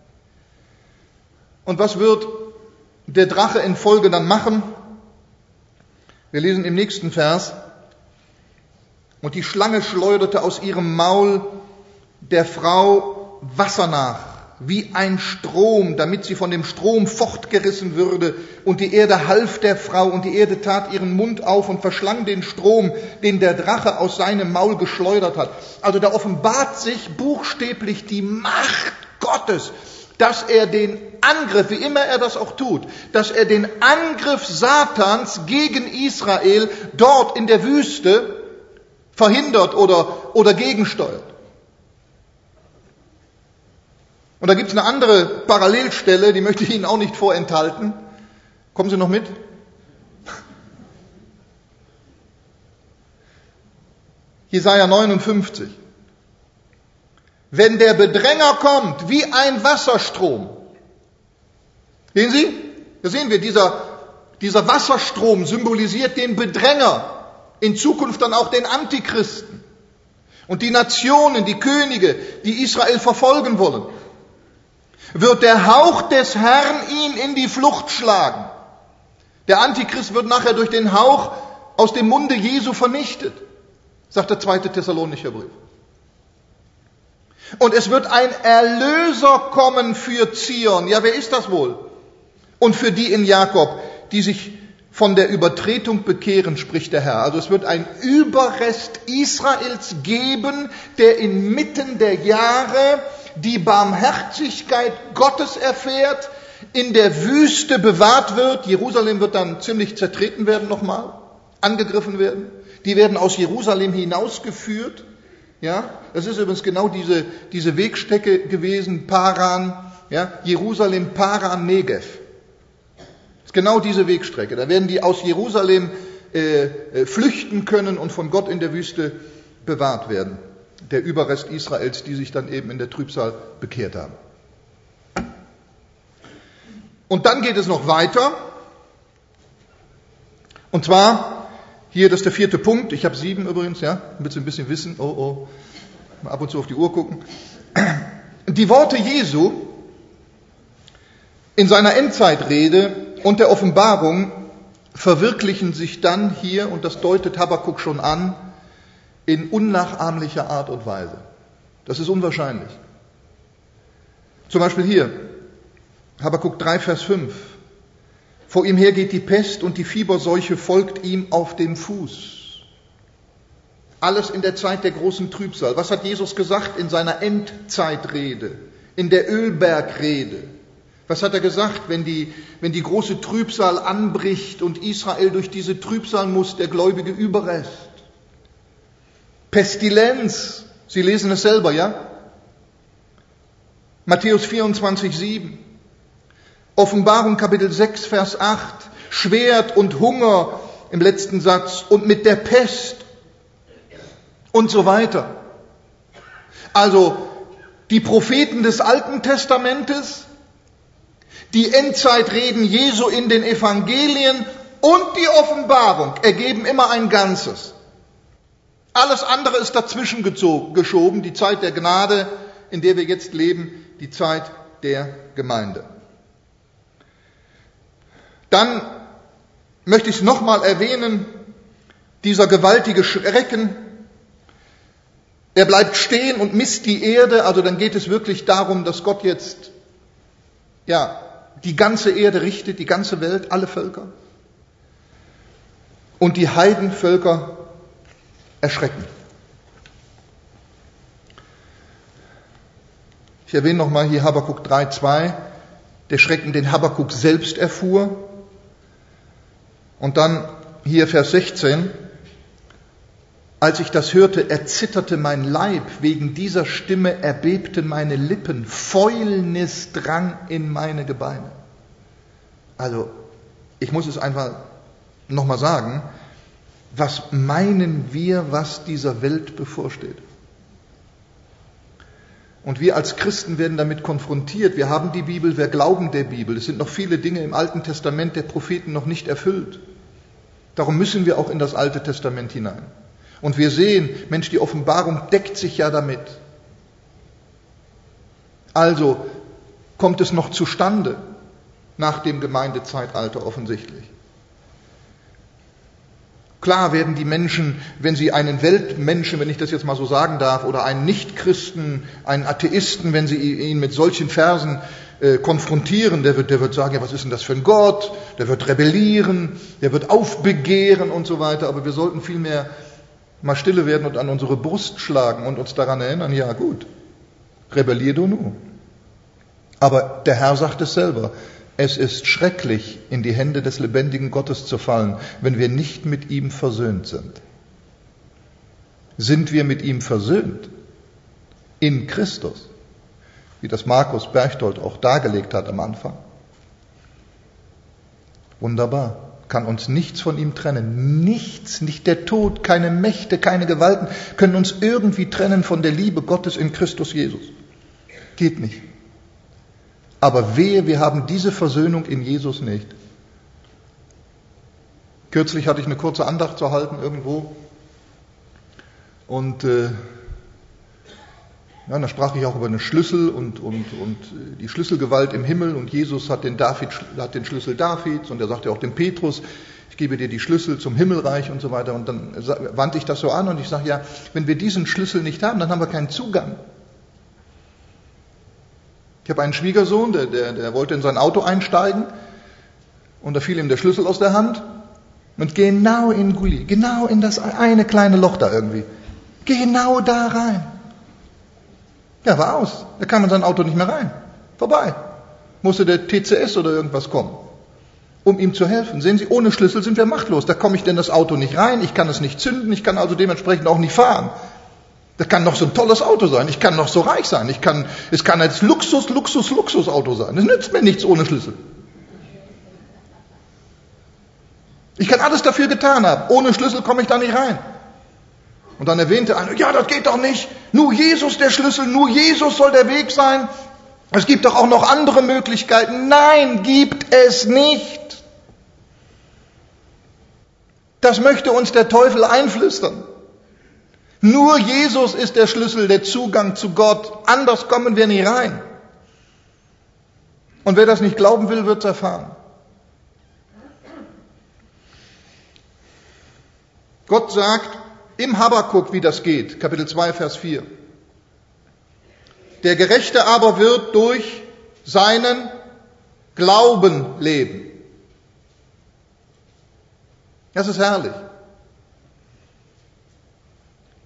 Und was wird der Drache in Folge dann machen? Wir lesen im nächsten Vers. Und die Schlange schleuderte aus ihrem Maul der Frau Wasser nach, wie ein Strom, damit sie von dem Strom fortgerissen würde. Und die Erde half der Frau, und die Erde tat ihren Mund auf und verschlang den Strom, den der Drache aus seinem Maul geschleudert hat. Also da offenbart sich buchstäblich die Macht Gottes, dass er den Angriff, wie immer er das auch tut, dass er den Angriff Satans gegen Israel dort in der Wüste verhindert oder, oder gegensteuert. Und da gibt es eine andere Parallelstelle, die möchte ich Ihnen auch nicht vorenthalten. Kommen Sie noch mit? Jesaja neunundfünfzig. Wenn der Bedränger kommt wie ein Wasserstrom. Sehen Sie? Da sehen wir, dieser, dieser Wasserstrom symbolisiert den Bedränger. In Zukunft dann auch den Antichristen. Und die Nationen, die Könige, die Israel verfolgen wollen. Wird der Hauch des Herrn ihn in die Flucht schlagen. Der Antichrist wird nachher durch den Hauch aus dem Munde Jesu vernichtet, sagt der zweite Thessalonicher Brief. Und es wird ein Erlöser kommen für Zion. Ja, wer ist das wohl? Und für die in Jakob, die sich von der Übertretung bekehren, spricht der Herr. Also es wird ein Überrest Israels geben, der inmitten der Jahre die Barmherzigkeit Gottes erfährt, in der Wüste bewahrt wird. Jerusalem wird dann ziemlich zertreten werden nochmal, angegriffen werden. Die werden aus Jerusalem hinausgeführt. Ja, das ist übrigens genau diese, diese Wegstrecke gewesen, Paran, ja, Jerusalem, Paran, Negev. Das ist genau diese Wegstrecke. Da werden die aus Jerusalem äh, äh, flüchten können und von Gott in der Wüste bewahrt werden. Der Überrest Israels, die sich dann eben in der Trübsal bekehrt haben. Und dann geht es noch weiter. Und zwar, hier, das ist der vierte Punkt. Ich habe sieben übrigens, ja, damit Sie ein bisschen wissen. Oh, oh, mal ab und zu auf die Uhr gucken. Die Worte Jesu in seiner Endzeitrede und der Offenbarung verwirklichen sich dann hier, und das deutet Habakuk schon an, in unnachahmlicher Art und Weise. Das ist unwahrscheinlich. Zum Beispiel hier, Habakuk drei, Vers fünf. Vor ihm her geht die Pest und die Fieberseuche folgt ihm auf dem Fuß. Alles in der Zeit der großen Trübsal. Was hat Jesus gesagt in seiner Endzeitrede, in der Ölbergrede? Was hat er gesagt, wenn die, wenn die große Trübsal anbricht und Israel durch diese Trübsal muss, der gläubige Überrest? Pestilenz, Sie lesen es selber, ja? Matthäus vierundzwanzig, sieben. Offenbarung Kapitel sechs, Vers acht. Schwert und Hunger im letzten Satz und mit der Pest und so weiter. Also die Propheten des Alten Testamentes, die Endzeitreden Jesu in den Evangelien und die Offenbarung ergeben immer ein Ganzes. Alles andere ist dazwischen geschoben, die Zeit der Gnade, in der wir jetzt leben, die Zeit der Gemeinde. Dann möchte ich es nochmal erwähnen, dieser gewaltige Schrecken, er bleibt stehen und misst die Erde, also dann geht es wirklich darum, dass Gott jetzt, ja, die ganze Erde richtet, die ganze Welt, alle Völker. Und die Heidenvölker erschrecken. Ich erwähne nochmal hier Habakuk drei, zwei, der Schrecken, den Habakuk selbst erfuhr. Und dann hier Vers sechzehn, als ich das hörte, erzitterte mein Leib, wegen dieser Stimme erbebten meine Lippen, Fäulnis drang in meine Gebeine. Also, ich muss es einfach nochmal sagen, was meinen wir, was dieser Welt bevorsteht? Und wir als Christen werden damit konfrontiert. Wir haben die Bibel, wir glauben der Bibel. Es sind noch viele Dinge im Alten Testament der Propheten noch nicht erfüllt. Darum müssen wir auch in das Alte Testament hinein. Und wir sehen, Mensch, die Offenbarung deckt sich ja damit. Also kommt es noch zustande nach dem Gemeindezeitalter offensichtlich. Klar werden die Menschen, wenn sie einen Weltmenschen, wenn ich das jetzt mal so sagen darf, oder einen Nichtchristen, einen Atheisten, wenn sie ihn mit solchen Versen äh, konfrontieren, der wird, der wird sagen, ja, was ist denn das für ein Gott? Der wird rebellieren, der wird aufbegehren und so weiter. Aber wir sollten vielmehr mal stille werden und an unsere Brust schlagen und uns daran erinnern, ja gut, rebellier du nur. Aber der Herr sagt es selber, es ist schrecklich, in die Hände des lebendigen Gottes zu fallen, wenn wir nicht mit ihm versöhnt sind. Sind wir mit ihm versöhnt? In Christus, wie das Markus Berchtold auch dargelegt hat am Anfang. Wunderbar. Kann uns nichts von ihm trennen. Nichts, nicht der Tod, keine Mächte, keine Gewalten können uns irgendwie trennen von der Liebe Gottes in Christus Jesus. Geht nicht. Aber wehe, wir haben diese Versöhnung in Jesus nicht. Kürzlich hatte ich eine kurze Andacht zu halten irgendwo und äh, ja, da sprach ich auch über einen Schlüssel und, und, und die Schlüsselgewalt im Himmel und Jesus hat den, David, hat den Schlüssel Davids und er sagte auch dem Petrus, ich gebe dir die Schlüssel zum Himmelreich und so weiter und dann wandte ich das so an und ich sage, ja, wenn wir diesen Schlüssel nicht haben, dann haben wir keinen Zugang. Ich habe einen Schwiegersohn, der, der, der wollte in sein Auto einsteigen und da fiel ihm der Schlüssel aus der Hand und genau in Gulli, genau in das eine kleine Loch da irgendwie, genau da rein. Ja, war aus. Da kam in sein Auto nicht mehr rein. Vorbei. Musste der T C S oder irgendwas kommen, um ihm zu helfen. Sehen Sie, ohne Schlüssel sind wir machtlos. Da komme ich denn das Auto nicht rein, ich kann es nicht zünden, ich kann also dementsprechend auch nicht fahren. Das kann noch so ein tolles Auto sein, ich kann noch so reich sein, ich kann, es kann als Luxus, Luxus, Luxusauto sein. Es nützt mir nichts ohne Schlüssel. Ich kann alles dafür getan haben, ohne Schlüssel komme ich da nicht rein. Und dann erwähnte einer, ja, das geht doch nicht, nur Jesus der Schlüssel, nur Jesus soll der Weg sein. Es gibt doch auch noch andere Möglichkeiten. Nein, gibt es nicht. Das möchte uns der Teufel einflüstern. Nur Jesus ist der Schlüssel, der Zugang zu Gott. Anders kommen wir nicht rein. Und wer das nicht glauben will, wird es erfahren. Gott sagt im Habakuk, wie das geht, Kapitel zwei, Vers vier. Der Gerechte aber wird durch seinen Glauben leben. Das ist herrlich.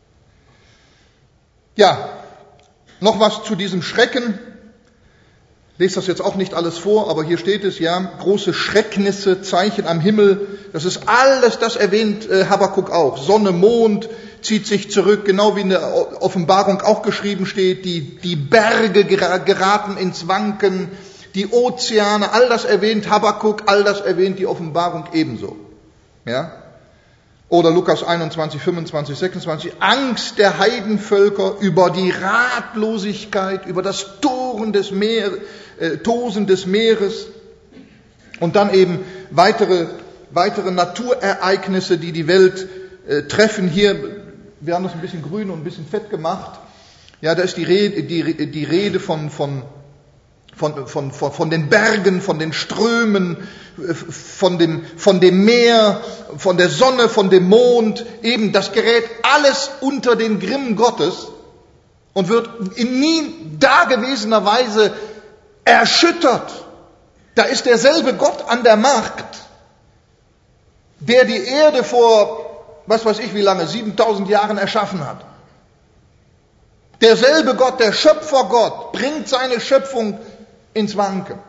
Ja, noch was zu diesem Schrecken. Ich lese das jetzt auch nicht alles vor, aber hier steht es ja, große Schrecknisse, Zeichen am Himmel, das ist alles, das erwähnt äh, Habakuk auch. Sonne, Mond zieht sich zurück, genau wie in der Offenbarung auch geschrieben steht, die, die Berge geraten ins Wanken, die Ozeane, all das erwähnt Habakuk, all das erwähnt die Offenbarung ebenso. Ja? Oder Lukas einundzwanzig, fünfundzwanzig, sechsundzwanzig, Angst der Heidenvölker über die Ratlosigkeit, über das Toren des Meer, äh, Tosen des Meeres und dann eben weitere, weitere Naturereignisse, die die Welt äh, treffen. Hier, wir haben das ein bisschen grün und ein bisschen fett gemacht. Ja, da ist die Rede, die, die Rede von, von Von, von, von, von den Bergen, von den Strömen, von dem, von dem Meer, von der Sonne, von dem Mond. Eben, das gerät alles unter den Grimm Gottes und wird in nie dagewesener Weise erschüttert. Da ist derselbe Gott an der Macht, der die Erde vor, was weiß ich wie lange, siebentausend Jahren erschaffen hat. Derselbe Gott, der Schöpfergott, bringt seine Schöpfung ins Wanken.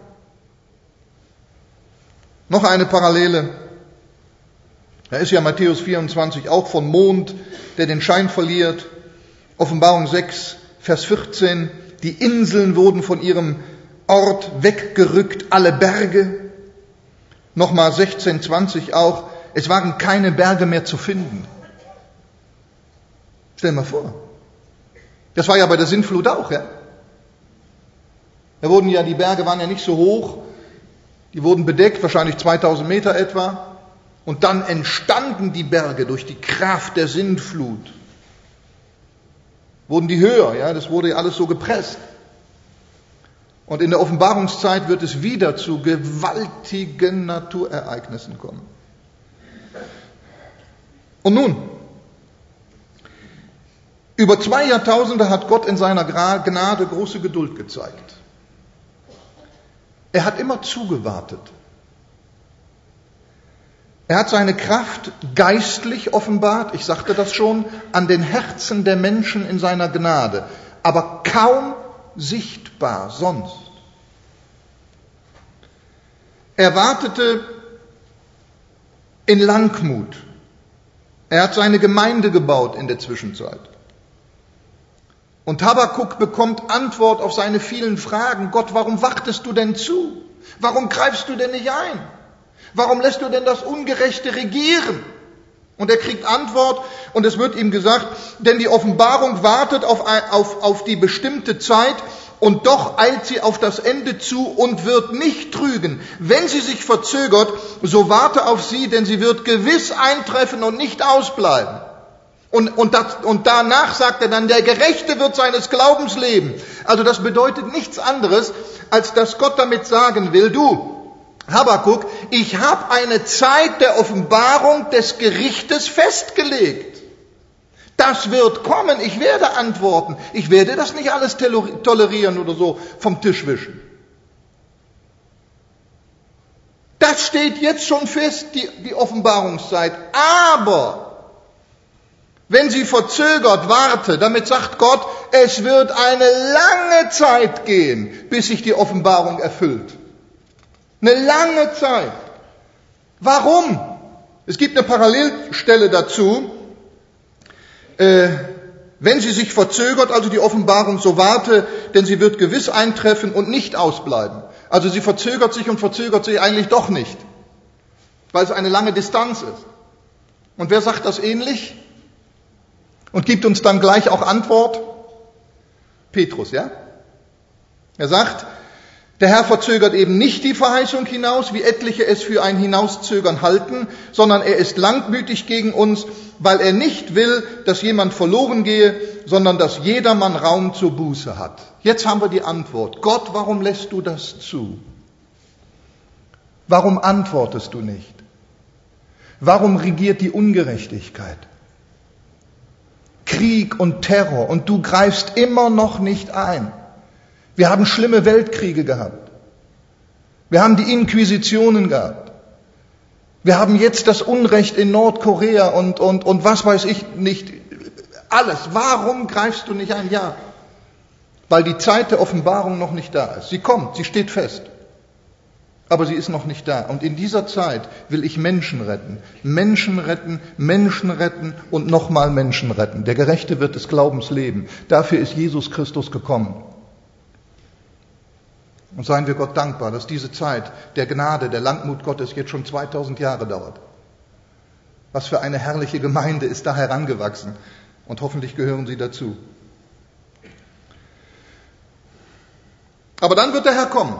Noch eine Parallele. Da ist ja Matthäus vierundzwanzig auch von Mond, der den Schein verliert. Offenbarung sechs, Vers vierzehn. Die Inseln wurden von ihrem Ort weggerückt, alle Berge. Nochmal sechzehn, zwanzig auch. Es waren keine Berge mehr zu finden. Stell dir mal vor. Das war ja bei der Sintflut auch, ja. Da wurden ja, die Berge waren ja nicht so hoch, die wurden bedeckt, wahrscheinlich zweitausend Meter etwa, und dann entstanden die Berge durch die Kraft der Sintflut. Wurden die höher, ja, das wurde ja alles so gepresst. Und in der Offenbarungszeit wird es wieder zu gewaltigen Naturereignissen kommen. Und nun, über zwei Jahrtausende hat Gott in seiner Gnade große Geduld gezeigt. Er hat immer zugewartet. Er hat seine Kraft geistlich offenbart, ich sagte das schon, an den Herzen der Menschen in seiner Gnade, aber kaum sichtbar sonst. Er wartete in Langmut. Er hat seine Gemeinde gebaut in der Zwischenzeit. Und Habakuk bekommt Antwort auf seine vielen Fragen. Gott, warum wartest du denn zu? Warum greifst du denn nicht ein? Warum lässt du denn das Ungerechte regieren? Und er kriegt Antwort und es wird ihm gesagt, denn die Offenbarung wartet auf, auf, auf die bestimmte Zeit und doch eilt sie auf das Ende zu und wird nicht trügen. Wenn sie sich verzögert, so warte auf sie, denn sie wird gewiss eintreffen und nicht ausbleiben. Und, und, das, und danach sagt er dann, der Gerechte wird seines Glaubens leben. Also das bedeutet nichts anderes, als dass Gott damit sagen will, du, Habakuk, ich habe eine Zeit der Offenbarung des Gerichtes festgelegt. Das wird kommen, ich werde antworten. Ich werde das nicht alles tolerieren oder so vom Tisch wischen. Das steht jetzt schon fest, die, die Offenbarungszeit. Aber wenn sie verzögert warte, damit sagt Gott, es wird eine lange Zeit gehen, bis sich die Offenbarung erfüllt. Eine lange Zeit. Warum? Es gibt eine Parallelstelle dazu. Äh, wenn sie sich verzögert, also die Offenbarung, so warte, denn sie wird gewiss eintreffen und nicht ausbleiben. Also sie verzögert sich und verzögert sich eigentlich doch nicht, weil es eine lange Distanz ist. Und wer sagt das ähnlich? Und gibt uns dann gleich auch Antwort? Petrus, ja? Er sagt, der Herr verzögert eben nicht die Verheißung hinaus, wie etliche es für ein Hinauszögern halten, sondern er ist langmütig gegen uns, weil er nicht will, dass jemand verloren gehe, sondern dass jedermann Raum zur Buße hat. Jetzt haben wir die Antwort. Gott, warum lässt du das zu? Warum antwortest du nicht? Warum regiert die Ungerechtigkeit? Krieg und Terror und du greifst immer noch nicht ein. Wir haben schlimme Weltkriege gehabt. Wir haben die Inquisitionen gehabt. Wir haben jetzt das Unrecht in Nordkorea und, und, und was weiß ich nicht. Alles. Warum greifst du nicht ein? Ja. weil die Zeit der Offenbarung noch nicht da ist. Sie kommt, sie steht fest, aber sie ist noch nicht da. Und in dieser Zeit will ich Menschen retten, Menschen retten, Menschen retten und nochmal Menschen retten. Der Gerechte wird des Glaubens leben. Dafür ist Jesus Christus gekommen. Und seien wir Gott dankbar, dass diese Zeit der Gnade, der Langmut Gottes jetzt schon zweitausend Jahre dauert. Was für eine herrliche Gemeinde ist da herangewachsen. Und hoffentlich gehören Sie dazu. Aber dann wird der Herr kommen.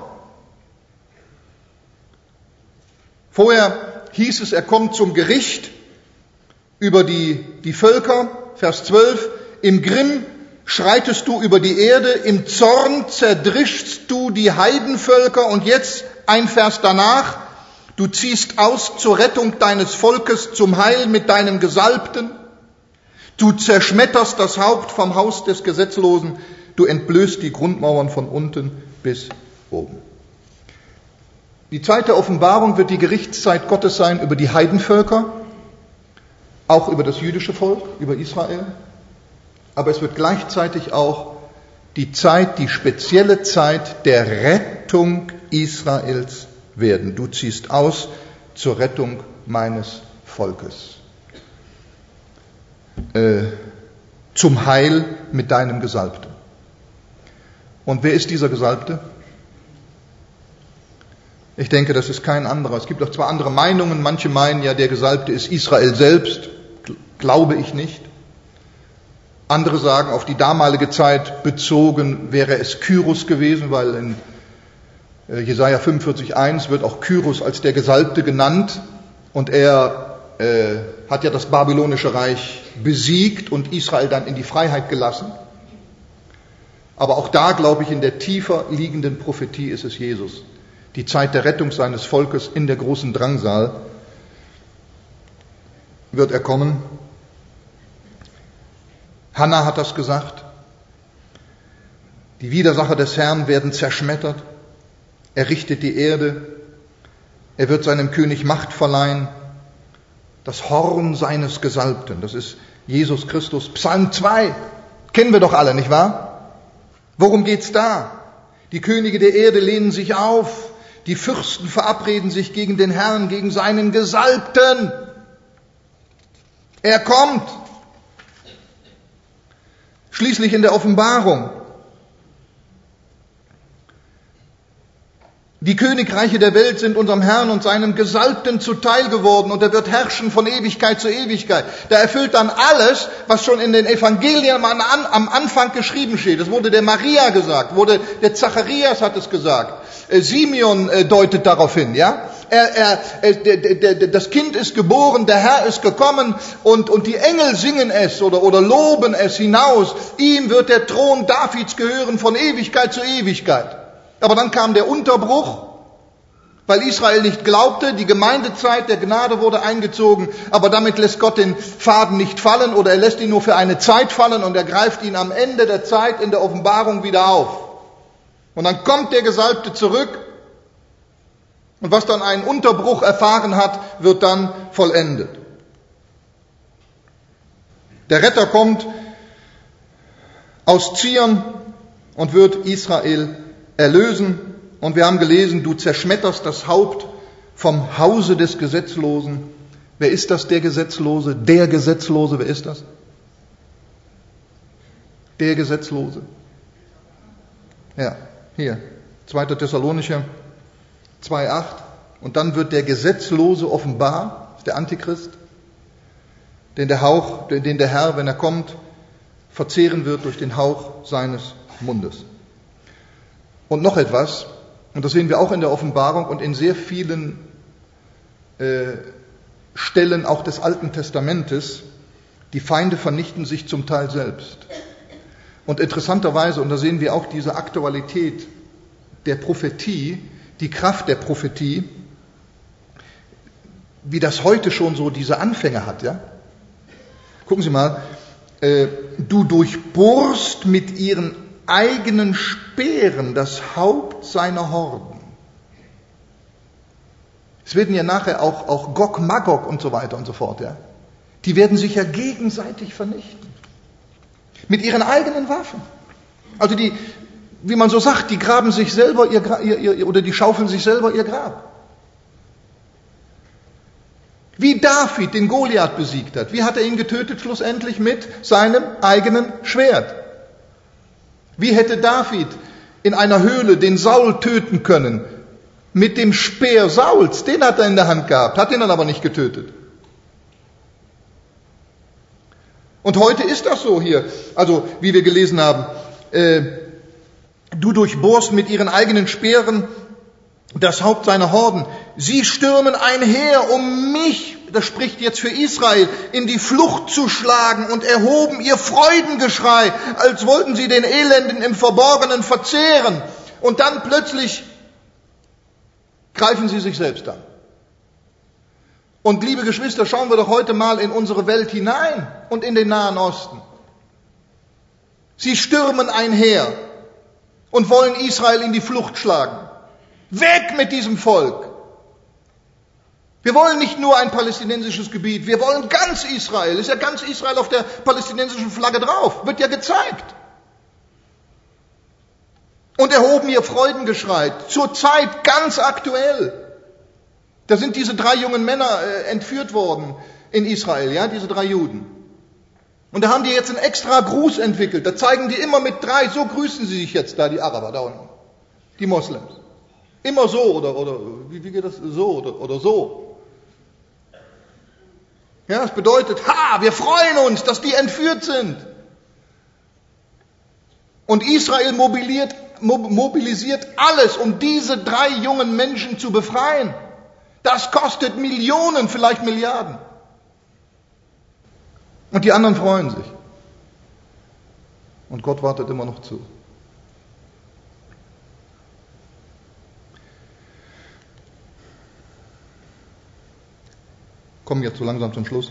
Vorher hieß es, er kommt zum Gericht über die, die Völker, Vers zwölf, im Grimm schreitest du über die Erde, im Zorn zerdrischst du die Heidenvölker und jetzt ein Vers danach, du ziehst aus zur Rettung deines Volkes, zum Heil mit deinem Gesalbten, du zerschmetterst das Haupt vom Haus des Gesetzlosen, du entblößt die Grundmauern von unten bis oben. Die Zeit der Offenbarung wird die Gerichtszeit Gottes sein über die Heidenvölker, auch über das jüdische Volk, über Israel. Aber es wird gleichzeitig auch die Zeit, die spezielle Zeit der Rettung Israels werden. Du ziehst aus zur Rettung meines Volkes. Äh, zum Heil mit deinem Gesalbten. Und wer ist dieser Gesalbte? Ich denke, das ist kein anderer. Es gibt auch zwar andere Meinungen. Manche meinen ja, der Gesalbte ist Israel selbst. Glaube ich nicht. Andere sagen, auf die damalige Zeit bezogen wäre es Kyros gewesen, weil in Jesaja fünfundvierzig eins wird auch Kyros als der Gesalbte genannt. Und er äh, hat ja das babylonische Reich besiegt und Israel dann in die Freiheit gelassen. Aber auch da, glaube ich, in der tiefer liegenden Prophetie ist es Jesus. Die Zeit der Rettung seines Volkes in der großen Drangsal wird er kommen. Hannah hat das gesagt. Die Widersacher des Herrn werden zerschmettert. Er richtet die Erde. Er wird seinem König Macht verleihen. Das Horn seines Gesalbten, das ist Jesus Christus. Psalm zwei, kennen wir doch alle, nicht wahr? Worum geht's da? Die Könige der Erde lehnen sich auf. Die Fürsten verabreden sich gegen den Herrn, gegen seinen Gesalbten. Er kommt. Schließlich in der Offenbarung. Die Königreiche der Welt sind unserem Herrn und seinem Gesalbten zuteil geworden und er wird herrschen von Ewigkeit zu Ewigkeit. Da erfüllt dann alles, was schon in den Evangelien am Anfang geschrieben steht. Es wurde der Maria gesagt, wurde der Zacharias hat es gesagt. Simeon deutet darauf hin, ja. Er, er, er, der, der, das Kind ist geboren, der Herr ist gekommen und, und die Engel singen es oder, oder loben es hinaus. Ihm wird der Thron Davids gehören von Ewigkeit zu Ewigkeit. Aber dann kam der Unterbruch, weil Israel nicht glaubte, die Gemeindezeit der Gnade wurde eingezogen, aber damit lässt Gott den Faden nicht fallen oder er lässt ihn nur für eine Zeit fallen und er greift ihn am Ende der Zeit in der Offenbarung wieder auf. Und dann kommt der Gesalbte zurück und was dann einen Unterbruch erfahren hat, wird dann vollendet. Der Retter kommt aus Zion und wird Israel erlösen. Und wir haben gelesen, du zerschmetterst das Haupt vom Hause des Gesetzlosen. Wer ist das, der Gesetzlose? Der Gesetzlose, wer ist das? Der Gesetzlose. Ja, hier, zweiter Thessalonicher zwei acht. Und dann wird der Gesetzlose offenbar, der Antichrist, den der Hauch, den der Herr, wenn er kommt, verzehren wird durch den Hauch seines Mundes. Und noch etwas, und das sehen wir auch in der Offenbarung und in sehr vielen äh, Stellen auch des Alten Testamentes, die Feinde vernichten sich zum Teil selbst. Und interessanterweise, und da sehen wir auch diese Aktualität der Prophetie, die Kraft der Prophetie, wie das heute schon so diese Anfänge hat, ja? Gucken Sie mal, äh, du durchbohrst mit ihren eigenen Speeren das Haupt seiner Horden. Es werden ja nachher auch, auch Gog, Magog und so weiter und so fort, ja. Die werden sich ja gegenseitig vernichten. Mit ihren eigenen Waffen. Also die, wie man so sagt, die graben sich selber ihr, ihr, ihr oder die schaufeln sich selber ihr Grab. Wie David den Goliath besiegt hat. Wie hat er ihn getötet schlussendlich? Mit seinem eigenen Schwert. Wie hätte David in einer Höhle den Saul töten können? Mit dem Speer Sauls, den hat er in der Hand gehabt, hat ihn dann aber nicht getötet. Und heute ist das so hier, also wie wir gelesen haben, äh, du durchbohrst mit ihren eigenen Speeren das Haupt seiner Horden. Sie stürmen einher, um mich, das spricht jetzt für Israel, in die Flucht zu schlagen und erhoben ihr Freudengeschrei, als wollten sie den Elenden im Verborgenen verzehren. Und dann plötzlich greifen sie sich selbst an. Und liebe Geschwister, schauen wir doch heute mal in unsere Welt hinein und in den Nahen Osten. Sie stürmen einher und wollen Israel in die Flucht schlagen. Weg mit diesem Volk! Wir wollen nicht nur ein palästinensisches Gebiet, wir wollen ganz Israel. Ist ja ganz Israel auf der palästinensischen Flagge drauf, wird ja gezeigt. Und erhoben ihr Freudengeschrei, zur Zeit ganz aktuell. Da sind diese drei jungen Männer äh, entführt worden in Israel, ja, diese drei Juden. Und da haben die jetzt einen extra Gruß entwickelt, da zeigen die immer mit drei, so grüßen sie sich jetzt da, die Araber da unten, die Moslems. Immer so, oder, oder wie, wie geht das, so oder, oder so. Ja, das bedeutet, ha, wir freuen uns, dass die entführt sind. Und Israel mobilisiert, mobilisiert alles, um diese drei jungen Menschen zu befreien. Das kostet Millionen, vielleicht Milliarden. Und die anderen freuen sich. Und Gott wartet immer noch zu. Kommen jetzt so langsam zum Schluss.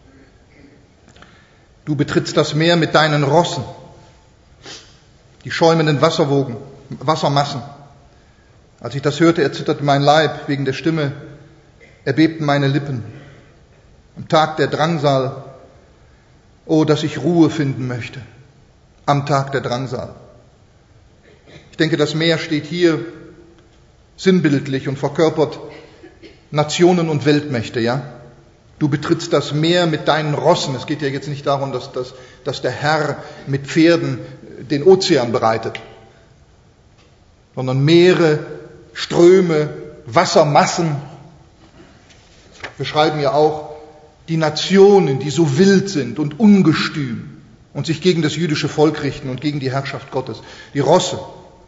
Du betrittst das Meer mit deinen Rossen, die schäumenden Wasserwogen, Wassermassen. Als ich das hörte, erzitterte mein Leib wegen der Stimme, erbebten meine Lippen. Am Tag der Drangsal, oh, dass ich Ruhe finden möchte. Am Tag der Drangsal. Ich denke, das Meer steht hier sinnbildlich und verkörpert Nationen und Weltmächte, ja? Du betrittst das Meer mit deinen Rossen. Es geht ja jetzt nicht darum, dass, dass, dass der Herr mit Pferden den Ozean bereitet, sondern Meere, Ströme, Wassermassen. Wir schreiben ja auch die Nationen, die so wild sind und ungestüm und sich gegen das jüdische Volk richten und gegen die Herrschaft Gottes. Die Rosse.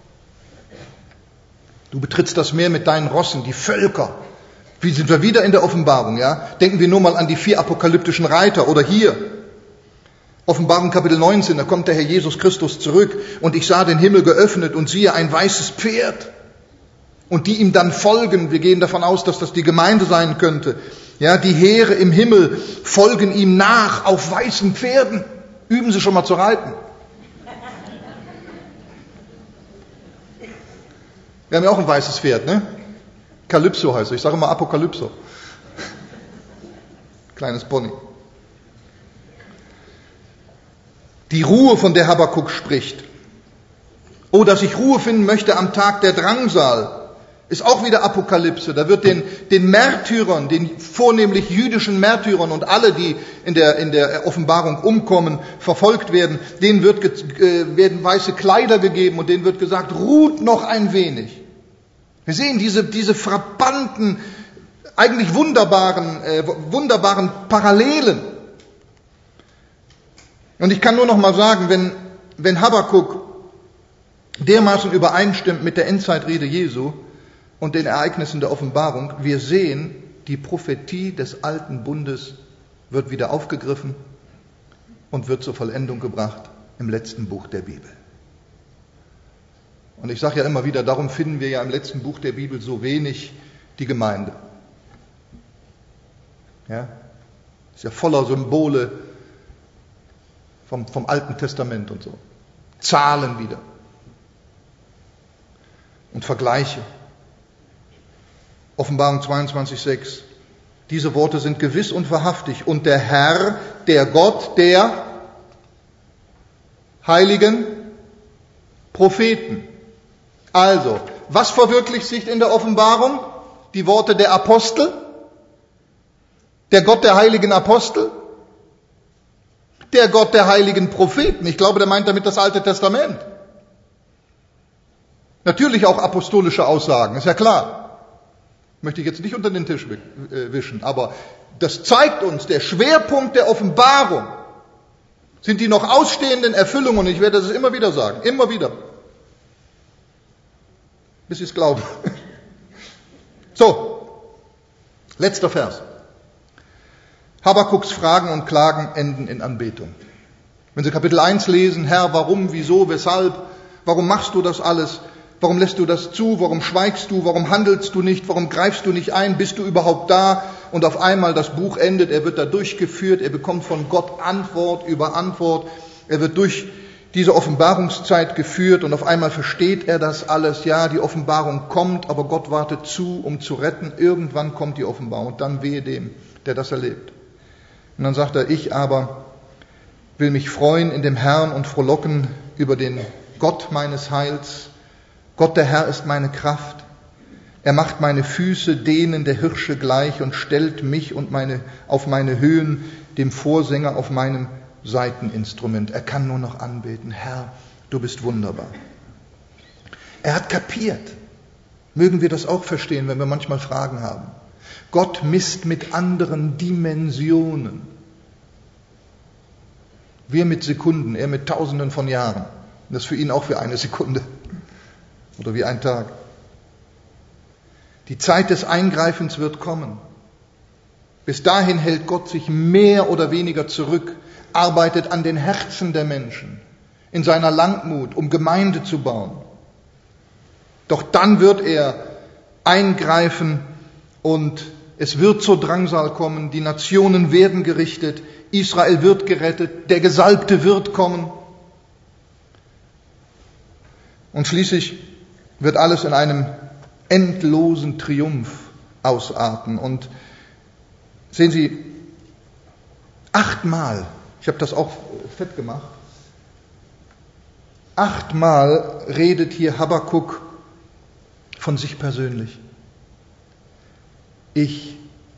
Du betrittst das Meer mit deinen Rossen, die Völker. Wie sind wir wieder in der Offenbarung, ja? Denken wir nur mal an die vier apokalyptischen Reiter oder hier. Offenbarung Kapitel neunzehn, da kommt der Herr Jesus Christus zurück und ich sah den Himmel geöffnet und siehe ein weißes Pferd. Und die ihm dann folgen, wir gehen davon aus, dass das die Gemeinde sein könnte. Ja, die Heere im Himmel folgen ihm nach auf weißen Pferden. Üben Sie schon mal zu reiten. Wir haben ja auch ein weißes Pferd, ne? Kalypso heißt es. Ich sage immer Apokalypso. Kleines Pony. Die Ruhe, von der Habakuk spricht. Oh, dass ich Ruhe finden möchte am Tag der Drangsal, ist auch wieder Apokalypse. Da wird den, den Märtyrern, den vornehmlich jüdischen Märtyrern und alle, die in der, in der Offenbarung umkommen, verfolgt werden, denen wird, äh, werden weiße Kleider gegeben und denen wird gesagt, ruht noch ein wenig. Wir sehen diese, diese frappanten, eigentlich wunderbaren, äh, wunderbaren Parallelen. Und ich kann nur noch mal sagen, wenn, wenn Habakuk dermaßen übereinstimmt mit der Endzeitrede Jesu und den Ereignissen der Offenbarung, wir sehen, die Prophetie des alten Bundes wird wieder aufgegriffen und wird zur Vollendung gebracht im letzten Buch der Bibel. Und ich sage ja immer wieder, darum finden wir ja im letzten Buch der Bibel so wenig die Gemeinde. Ja, ist ja voller Symbole vom, vom Alten Testament und so. Zahlen wieder. Und Vergleiche. Offenbarung zweiundzwanzig sechs. Diese Worte sind gewiss und wahrhaftig. Und der Herr, der Gott der Heiligen Propheten. Also, was verwirklicht sich in der Offenbarung? Die Worte der Apostel, der Gott der heiligen Apostel, der Gott der heiligen Propheten. Ich glaube, der meint damit das Alte Testament. Natürlich auch apostolische Aussagen, ist ja klar. Möchte ich jetzt nicht unter den Tisch wischen, aber das zeigt uns, der Schwerpunkt der Offenbarung sind die noch ausstehenden Erfüllungen, und ich werde das immer wieder sagen, immer wieder, bis Sie es glauben. So, letzter Vers. Habakuks Fragen und Klagen enden in Anbetung. Wenn Sie Kapitel eins lesen, Herr, warum, wieso, weshalb, warum machst du das alles? Warum lässt du das zu? Warum schweigst du? Warum handelst du nicht? Warum greifst du nicht ein? Bist du überhaupt da? Und auf einmal das Buch endet, er wird da durchgeführt, er bekommt von Gott Antwort über Antwort, er wird durch diese Offenbarungszeit geführt und auf einmal versteht er das alles. Ja, die Offenbarung kommt, aber Gott wartet zu, um zu retten. Irgendwann kommt die Offenbarung und dann wehe dem, der das erlebt. Und dann sagt er, ich aber will mich freuen in dem Herrn und frohlocken über den Gott meines Heils. Gott der Herr ist meine Kraft. Er macht meine Füße denen der Hirsche gleich und stellt mich und meine, auf meine Höhen, dem Vorsänger auf meinem Saiteninstrument. Er kann nur noch anbeten. Herr, du bist wunderbar. Er hat kapiert. Mögen wir das auch verstehen, wenn wir manchmal Fragen haben. Gott misst mit anderen Dimensionen. Wir mit Sekunden, er mit Tausenden von Jahren. Das ist für ihn auch wie eine Sekunde oder wie ein Tag. Die Zeit des Eingreifens wird kommen. Bis dahin hält Gott sich mehr oder weniger zurück, arbeitet an den Herzen der Menschen, in seiner Langmut, um Gemeinde zu bauen. Doch dann wird er eingreifen und es wird zur Drangsal kommen, die Nationen werden gerichtet, Israel wird gerettet, der Gesalbte wird kommen. Und schließlich wird alles in einem endlosen Triumph ausarten. Und sehen Sie, achtmal, ich habe das auch fett gemacht, achtmal redet hier Habakuk von sich persönlich. Ich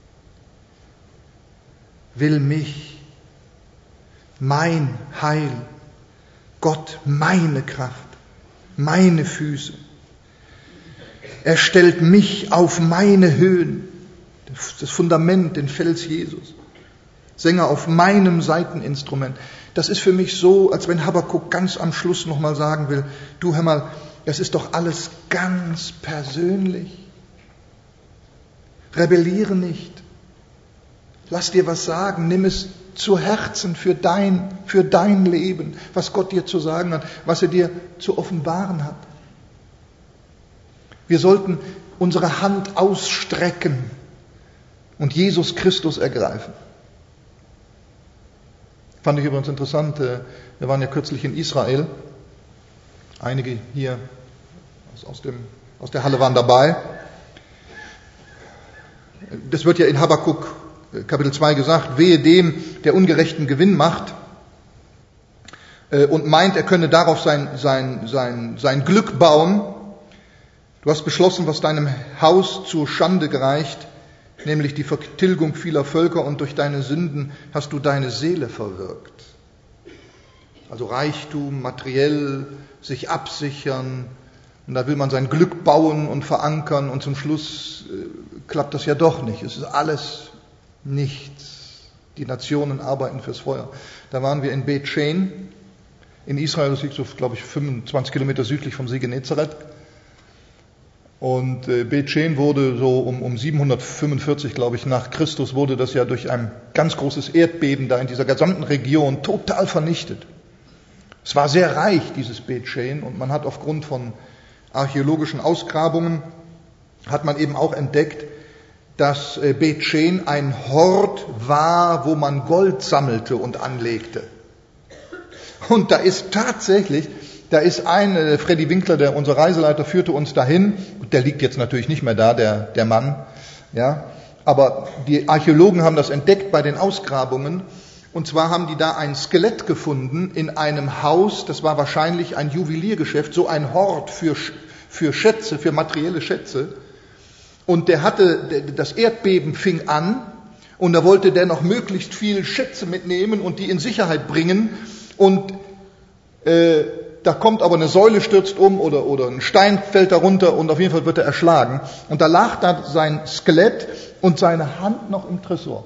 will mich, mein Heil, Gott, meine Kraft, meine Füße. Er stellt mich auf meine Höhen, das Fundament, den Fels Jesus. Sänger auf meinem Saiteninstrument. Das ist für mich so, als wenn Habakuk ganz am Schluss nochmal sagen will, du hör mal, das ist doch alles ganz persönlich. Rebelliere nicht. Lass dir was sagen, nimm es zu Herzen für dein, für dein Leben, was Gott dir zu sagen hat, was er dir zu offenbaren hat. Wir sollten unsere Hand ausstrecken und Jesus Christus ergreifen. Fand ich übrigens interessant, wir waren ja kürzlich in Israel, einige hier aus, dem, aus der Halle waren dabei. Das wird ja in Habakuk Kapitel zwei gesagt, wehe dem, der ungerechten Gewinn macht und meint, er könne darauf sein, sein, sein, sein Glück bauen. Du hast beschlossen, was deinem Haus zur Schande gereicht, nämlich die Vertilgung vieler Völker, und durch deine Sünden hast du deine Seele verwirkt. Also Reichtum, materiell, sich absichern, und da will man sein Glück bauen und verankern, und zum Schluss äh, klappt das ja doch nicht. Es ist alles nichts. Die Nationen arbeiten fürs Feuer. Da waren wir in Bet Shean, in Israel, das liegt so, glaube ich, fünfundzwanzig Kilometer südlich vom See Genezareth. Und äh, Bet Shean wurde so um, um siebenhundertfünfundvierzig, glaube ich, nach Christus, wurde das ja durch ein ganz großes Erdbeben da in dieser gesamten Region total vernichtet. Es war sehr reich, dieses Bet Shean, und man hat aufgrund von archäologischen Ausgrabungen, hat man eben auch entdeckt, dass äh, Bet Shean ein Hort war, wo man Gold sammelte und anlegte. Und da ist tatsächlich, da ist ein, äh, Freddy Winkler, der unser Reiseleiter, führte uns dahin. Der liegt jetzt natürlich nicht mehr da, der, der Mann. Ja, aber die Archäologen haben das entdeckt bei den Ausgrabungen. Und zwar haben die da ein Skelett gefunden in einem Haus, das war wahrscheinlich ein Juweliergeschäft, so ein Hort für, für Schätze, für materielle Schätze. Und der hatte, das Erdbeben fing an und da wollte der noch möglichst viel Schätze mitnehmen und die in Sicherheit bringen. Und äh, da kommt aber eine Säule, stürzt um oder, oder ein Stein fällt darunter und auf jeden Fall wird er erschlagen. Und da lag da sein Skelett und seine Hand noch im Tresor.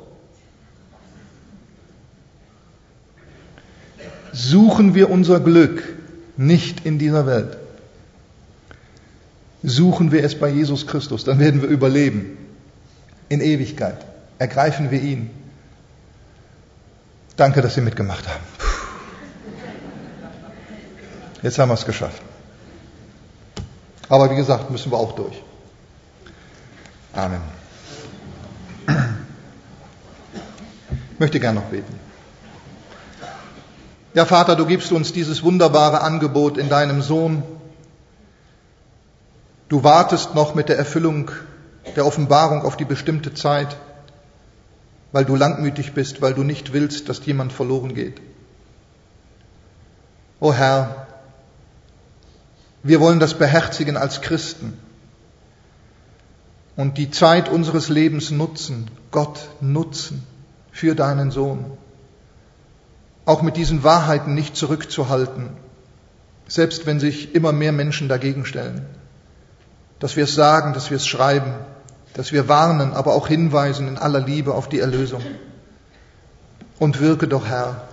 Suchen wir unser Glück nicht in dieser Welt. Suchen wir es bei Jesus Christus, dann werden wir überleben. In Ewigkeit. Ergreifen wir ihn. Danke, dass Sie mitgemacht haben. Jetzt haben wir es geschafft. Aber wie gesagt, müssen wir auch durch. Amen. Ich möchte gern noch beten. Ja, Vater, du gibst uns dieses wunderbare Angebot in deinem Sohn. Du wartest noch mit der Erfüllung der Offenbarung auf die bestimmte Zeit, weil du langmütig bist, weil du nicht willst, dass jemand verloren geht. O Herr, wir wollen das beherzigen als Christen und die Zeit unseres Lebens nutzen, Gott nutzen für deinen Sohn. Auch mit diesen Wahrheiten nicht zurückzuhalten, selbst wenn sich immer mehr Menschen dagegen stellen. Dass wir es sagen, dass wir es schreiben, dass wir warnen, aber auch hinweisen in aller Liebe auf die Erlösung. Und wirke doch, Herr,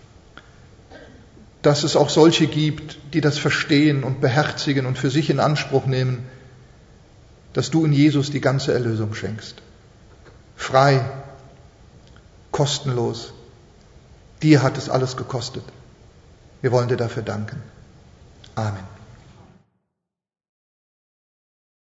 dass es auch solche gibt, die das verstehen und beherzigen und für sich in Anspruch nehmen, dass du in Jesus die ganze Erlösung schenkst. Frei, kostenlos. Dir hat es alles gekostet. Wir wollen dir dafür danken. Amen.